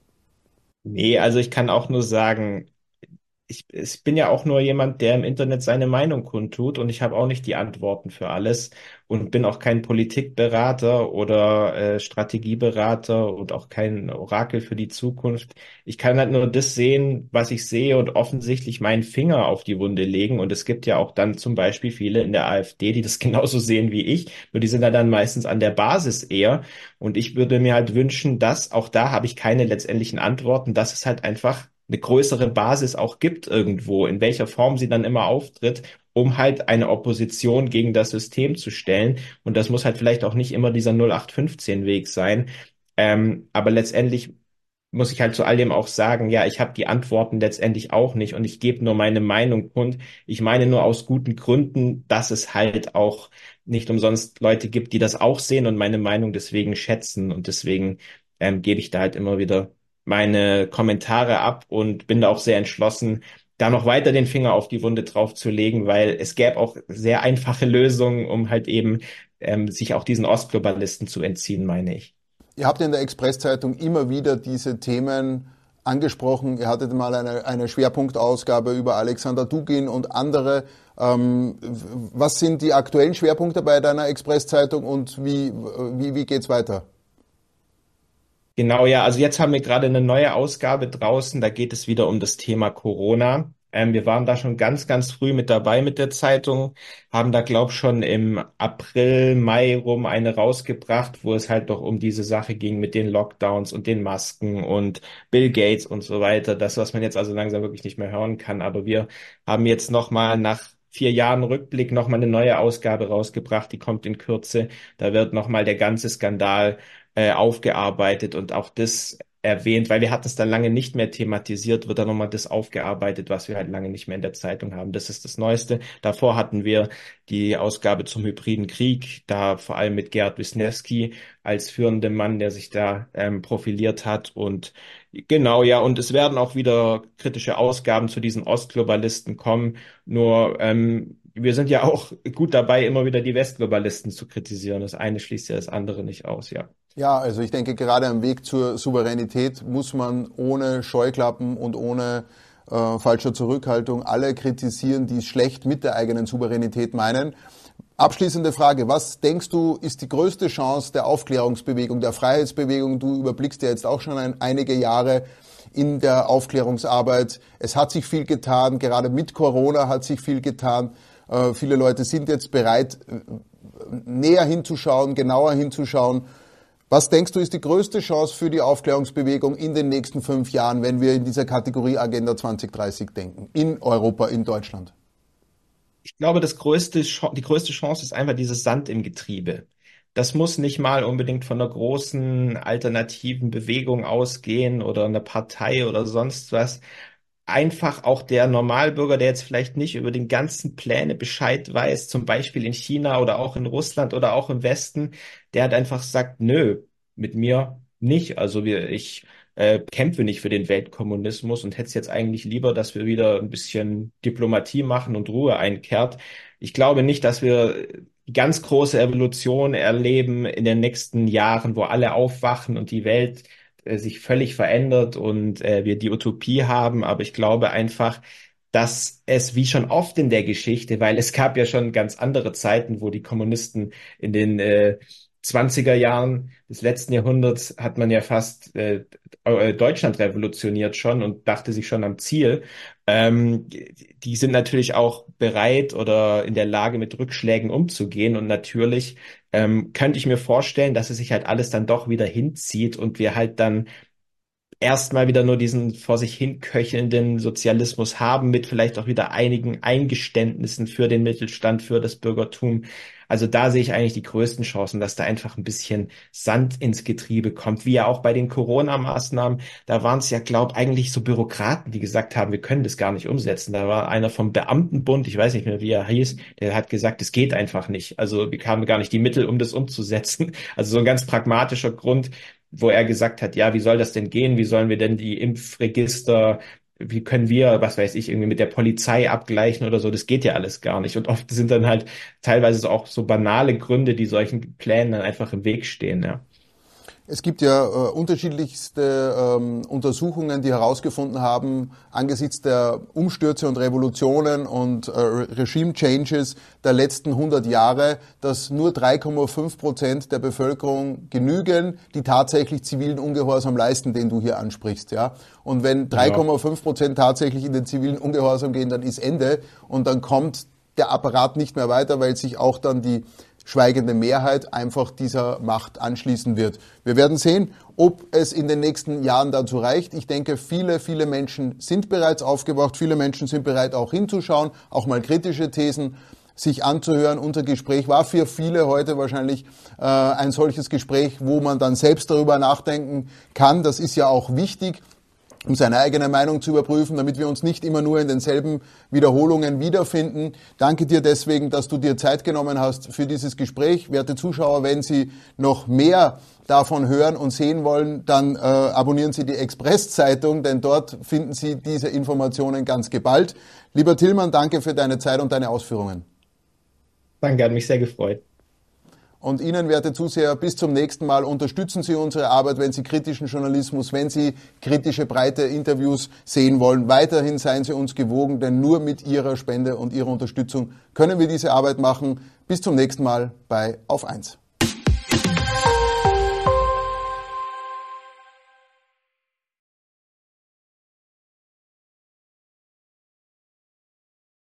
Nee, also ich kann auch nur sagen, ich, ich bin ja auch nur jemand, der im Internet seine Meinung kundtut und ich habe auch nicht die Antworten für alles und bin auch kein Politikberater oder äh, Strategieberater und auch kein Orakel für die Zukunft. Ich kann halt nur das sehen, was ich sehe und offensichtlich meinen Finger auf die Wunde legen. Und es gibt ja auch dann zum Beispiel viele in der AfD, die das genauso sehen wie ich, nur die sind ja dann meistens an der Basis eher. Und ich würde mir halt wünschen, dass, auch da habe ich keine letztendlichen Antworten, dass es halt einfach eine größere Basis auch gibt irgendwo, in welcher Form sie dann immer auftritt, um halt eine Opposition gegen das System zu stellen. Und das muss halt vielleicht auch nicht immer dieser null acht fünfzehn Weg sein. Ähm, aber letztendlich muss ich halt zu all dem auch sagen, ja, ich habe die Antworten letztendlich auch nicht und ich gebe nur meine Meinung kund. Ich meine nur aus guten Gründen, dass es halt auch nicht umsonst Leute gibt, die das auch sehen und meine Meinung deswegen schätzen. Und deswegen ähm, gebe ich da halt immer wieder meine Kommentare ab und bin da auch sehr entschlossen, da noch weiter den Finger auf die Wunde drauf zu legen, weil es gäbe auch sehr einfache Lösungen, um halt eben ähm, sich auch diesen Ostglobalisten zu entziehen, meine ich. Ihr habt in der Express-Zeitung immer wieder diese Themen angesprochen. Ihr hattet mal eine, eine Schwerpunktausgabe über Alexander Dugin und andere. Ähm, was sind die aktuellen Schwerpunkte bei deiner Express-Zeitung und wie, wie, wie geht's weiter? Genau, ja. Also jetzt haben wir gerade eine neue Ausgabe draußen. Da geht es wieder um das Thema Corona. Ähm, wir waren da schon ganz, ganz früh mit dabei mit der Zeitung, haben da, glaub schon im April, Mai rum eine rausgebracht, wo es halt doch um diese Sache ging mit den Lockdowns und den Masken und Bill Gates und so weiter. Das, was man jetzt also langsam wirklich nicht mehr hören kann. Aber wir haben jetzt nochmal nach vier Jahren Rückblick nochmal eine neue Ausgabe rausgebracht. Die kommt in Kürze. Da wird nochmal der ganze Skandal äh, aufgearbeitet und auch das erwähnt, weil wir hatten es dann lange nicht mehr thematisiert, wird dann nochmal das aufgearbeitet, was wir halt lange nicht mehr in der Zeitung haben. Das ist das Neueste. Davor hatten wir die Ausgabe zum hybriden Krieg, da vor allem mit Gerd Wisniewski als führendem Mann, der sich da ähm, profiliert hat. Und genau, ja, und es werden auch wieder kritische Ausgaben zu diesen Ostglobalisten kommen. Nur ähm, wir sind ja auch gut dabei, immer wieder die Westglobalisten zu kritisieren. Das eine schließt ja das andere nicht aus, ja. Ja, also ich denke, gerade am Weg zur Souveränität muss man ohne Scheuklappen und ohne äh, falscher Zurückhaltung alle kritisieren, die es schlecht mit der eigenen Souveränität meinen. Abschließende Frage, was denkst du, ist die größte Chance der Aufklärungsbewegung, der Freiheitsbewegung? Du überblickst ja jetzt auch schon ein, einige Jahre in der Aufklärungsarbeit. Es hat sich viel getan, gerade mit Corona hat sich viel getan. Äh, viele Leute sind jetzt bereit, näher hinzuschauen, genauer hinzuschauen. Was denkst du, ist die größte Chance für die Aufklärungsbewegung in den nächsten fünf Jahren, wenn wir in dieser Kategorie Agenda zwanzig dreißig denken, in Europa, in Deutschland? Ich glaube, das größte, die größte Chance ist einfach dieses Sand im Getriebe. Das muss nicht mal unbedingt von einer großen alternativen Bewegung ausgehen oder einer Partei oder sonst was. Einfach auch der Normalbürger, der jetzt vielleicht nicht über den ganzen Pläne Bescheid weiß, zum Beispiel in China oder auch in Russland oder auch im Westen, der hat einfach sagt, nö, mit mir nicht. Also wir, ich äh, kämpfe nicht für den Weltkommunismus und hätte es jetzt eigentlich lieber, dass wir wieder ein bisschen Diplomatie machen und Ruhe einkehrt. Ich glaube nicht, dass wir die ganz große Evolution erleben in den nächsten Jahren, wo alle aufwachen und die Welt äh, sich völlig verändert und äh, wir die Utopie haben. Aber ich glaube einfach, dass es wie schon oft in der Geschichte, weil es gab ja schon ganz andere Zeiten, wo die Kommunisten in den äh, zwanziger Jahren des letzten Jahrhunderts hat man ja fast äh, Deutschland revolutioniert schon und dachte sich schon am Ziel. Ähm, die sind natürlich auch bereit oder in der Lage, mit Rückschlägen umzugehen. Und natürlich ähm, könnte ich mir vorstellen, dass es sich halt alles dann doch wieder hinzieht und wir halt dann erstmal wieder nur diesen vor sich hin köchelnden Sozialismus haben, mit vielleicht auch wieder einigen Eingeständnissen für den Mittelstand, für das Bürgertum. Also da sehe ich eigentlich die größten Chancen, dass da einfach ein bisschen Sand ins Getriebe kommt, wie ja auch bei den Corona-Maßnahmen. Da waren es ja, glaub, eigentlich so Bürokraten, die gesagt haben, wir können das gar nicht umsetzen. Da war einer vom Beamtenbund, ich weiß nicht mehr, wie er hieß, der hat gesagt, es geht einfach nicht. Also wir haben gar nicht die Mittel, um das umzusetzen. Also so ein ganz pragmatischer Grund, wo er gesagt hat, ja, wie soll das denn gehen? Wie sollen wir denn die Impfregister, wie können wir, was weiß ich, irgendwie mit der Polizei abgleichen oder so? Das geht ja alles gar nicht. Und oft sind dann halt teilweise auch so banale Gründe, die solchen Plänen dann einfach im Weg stehen, ja. Es gibt ja äh, unterschiedlichste ähm, Untersuchungen, die herausgefunden haben, angesichts der Umstürze und Revolutionen und äh, Regime-Changes der letzten hundert Jahre, dass nur drei Komma fünf Prozent der Bevölkerung genügen, die tatsächlich zivilen Ungehorsam leisten, den du hier ansprichst. Ja? Und wenn drei Komma fünf Prozent tatsächlich in den zivilen Ungehorsam gehen, dann ist Ende und dann kommt der Apparat nicht mehr weiter, weil sich auch dann die schweigende Mehrheit einfach dieser Macht anschließen wird. Wir werden sehen, ob es in den nächsten Jahren dazu reicht. Ich denke, viele, viele Menschen sind bereits aufgewacht. Viele Menschen sind bereit, auch hinzuschauen, auch mal kritische Thesen sich anzuhören. Unser Gespräch war für viele heute wahrscheinlich äh, ein solches Gespräch, wo man dann selbst darüber nachdenken kann. Das ist ja auch wichtig, um seine eigene Meinung zu überprüfen, damit wir uns nicht immer nur in denselben Wiederholungen wiederfinden. Danke dir deswegen, dass du dir Zeit genommen hast für dieses Gespräch. Werte Zuschauer, wenn Sie noch mehr davon hören und sehen wollen, dann äh, abonnieren Sie die Express-Zeitung, denn dort finden Sie diese Informationen ganz geballt. Lieber Tillmann, danke für deine Zeit und deine Ausführungen. Danke, hat mich sehr gefreut. Und Ihnen, werte Zuseher, bis zum nächsten Mal. Unterstützen Sie unsere Arbeit, wenn Sie kritischen Journalismus, wenn Sie kritische, breite Interviews sehen wollen. Weiterhin seien Sie uns gewogen, denn nur mit Ihrer Spende und Ihrer Unterstützung können wir diese Arbeit machen. Bis zum nächsten Mal bei Auf eins.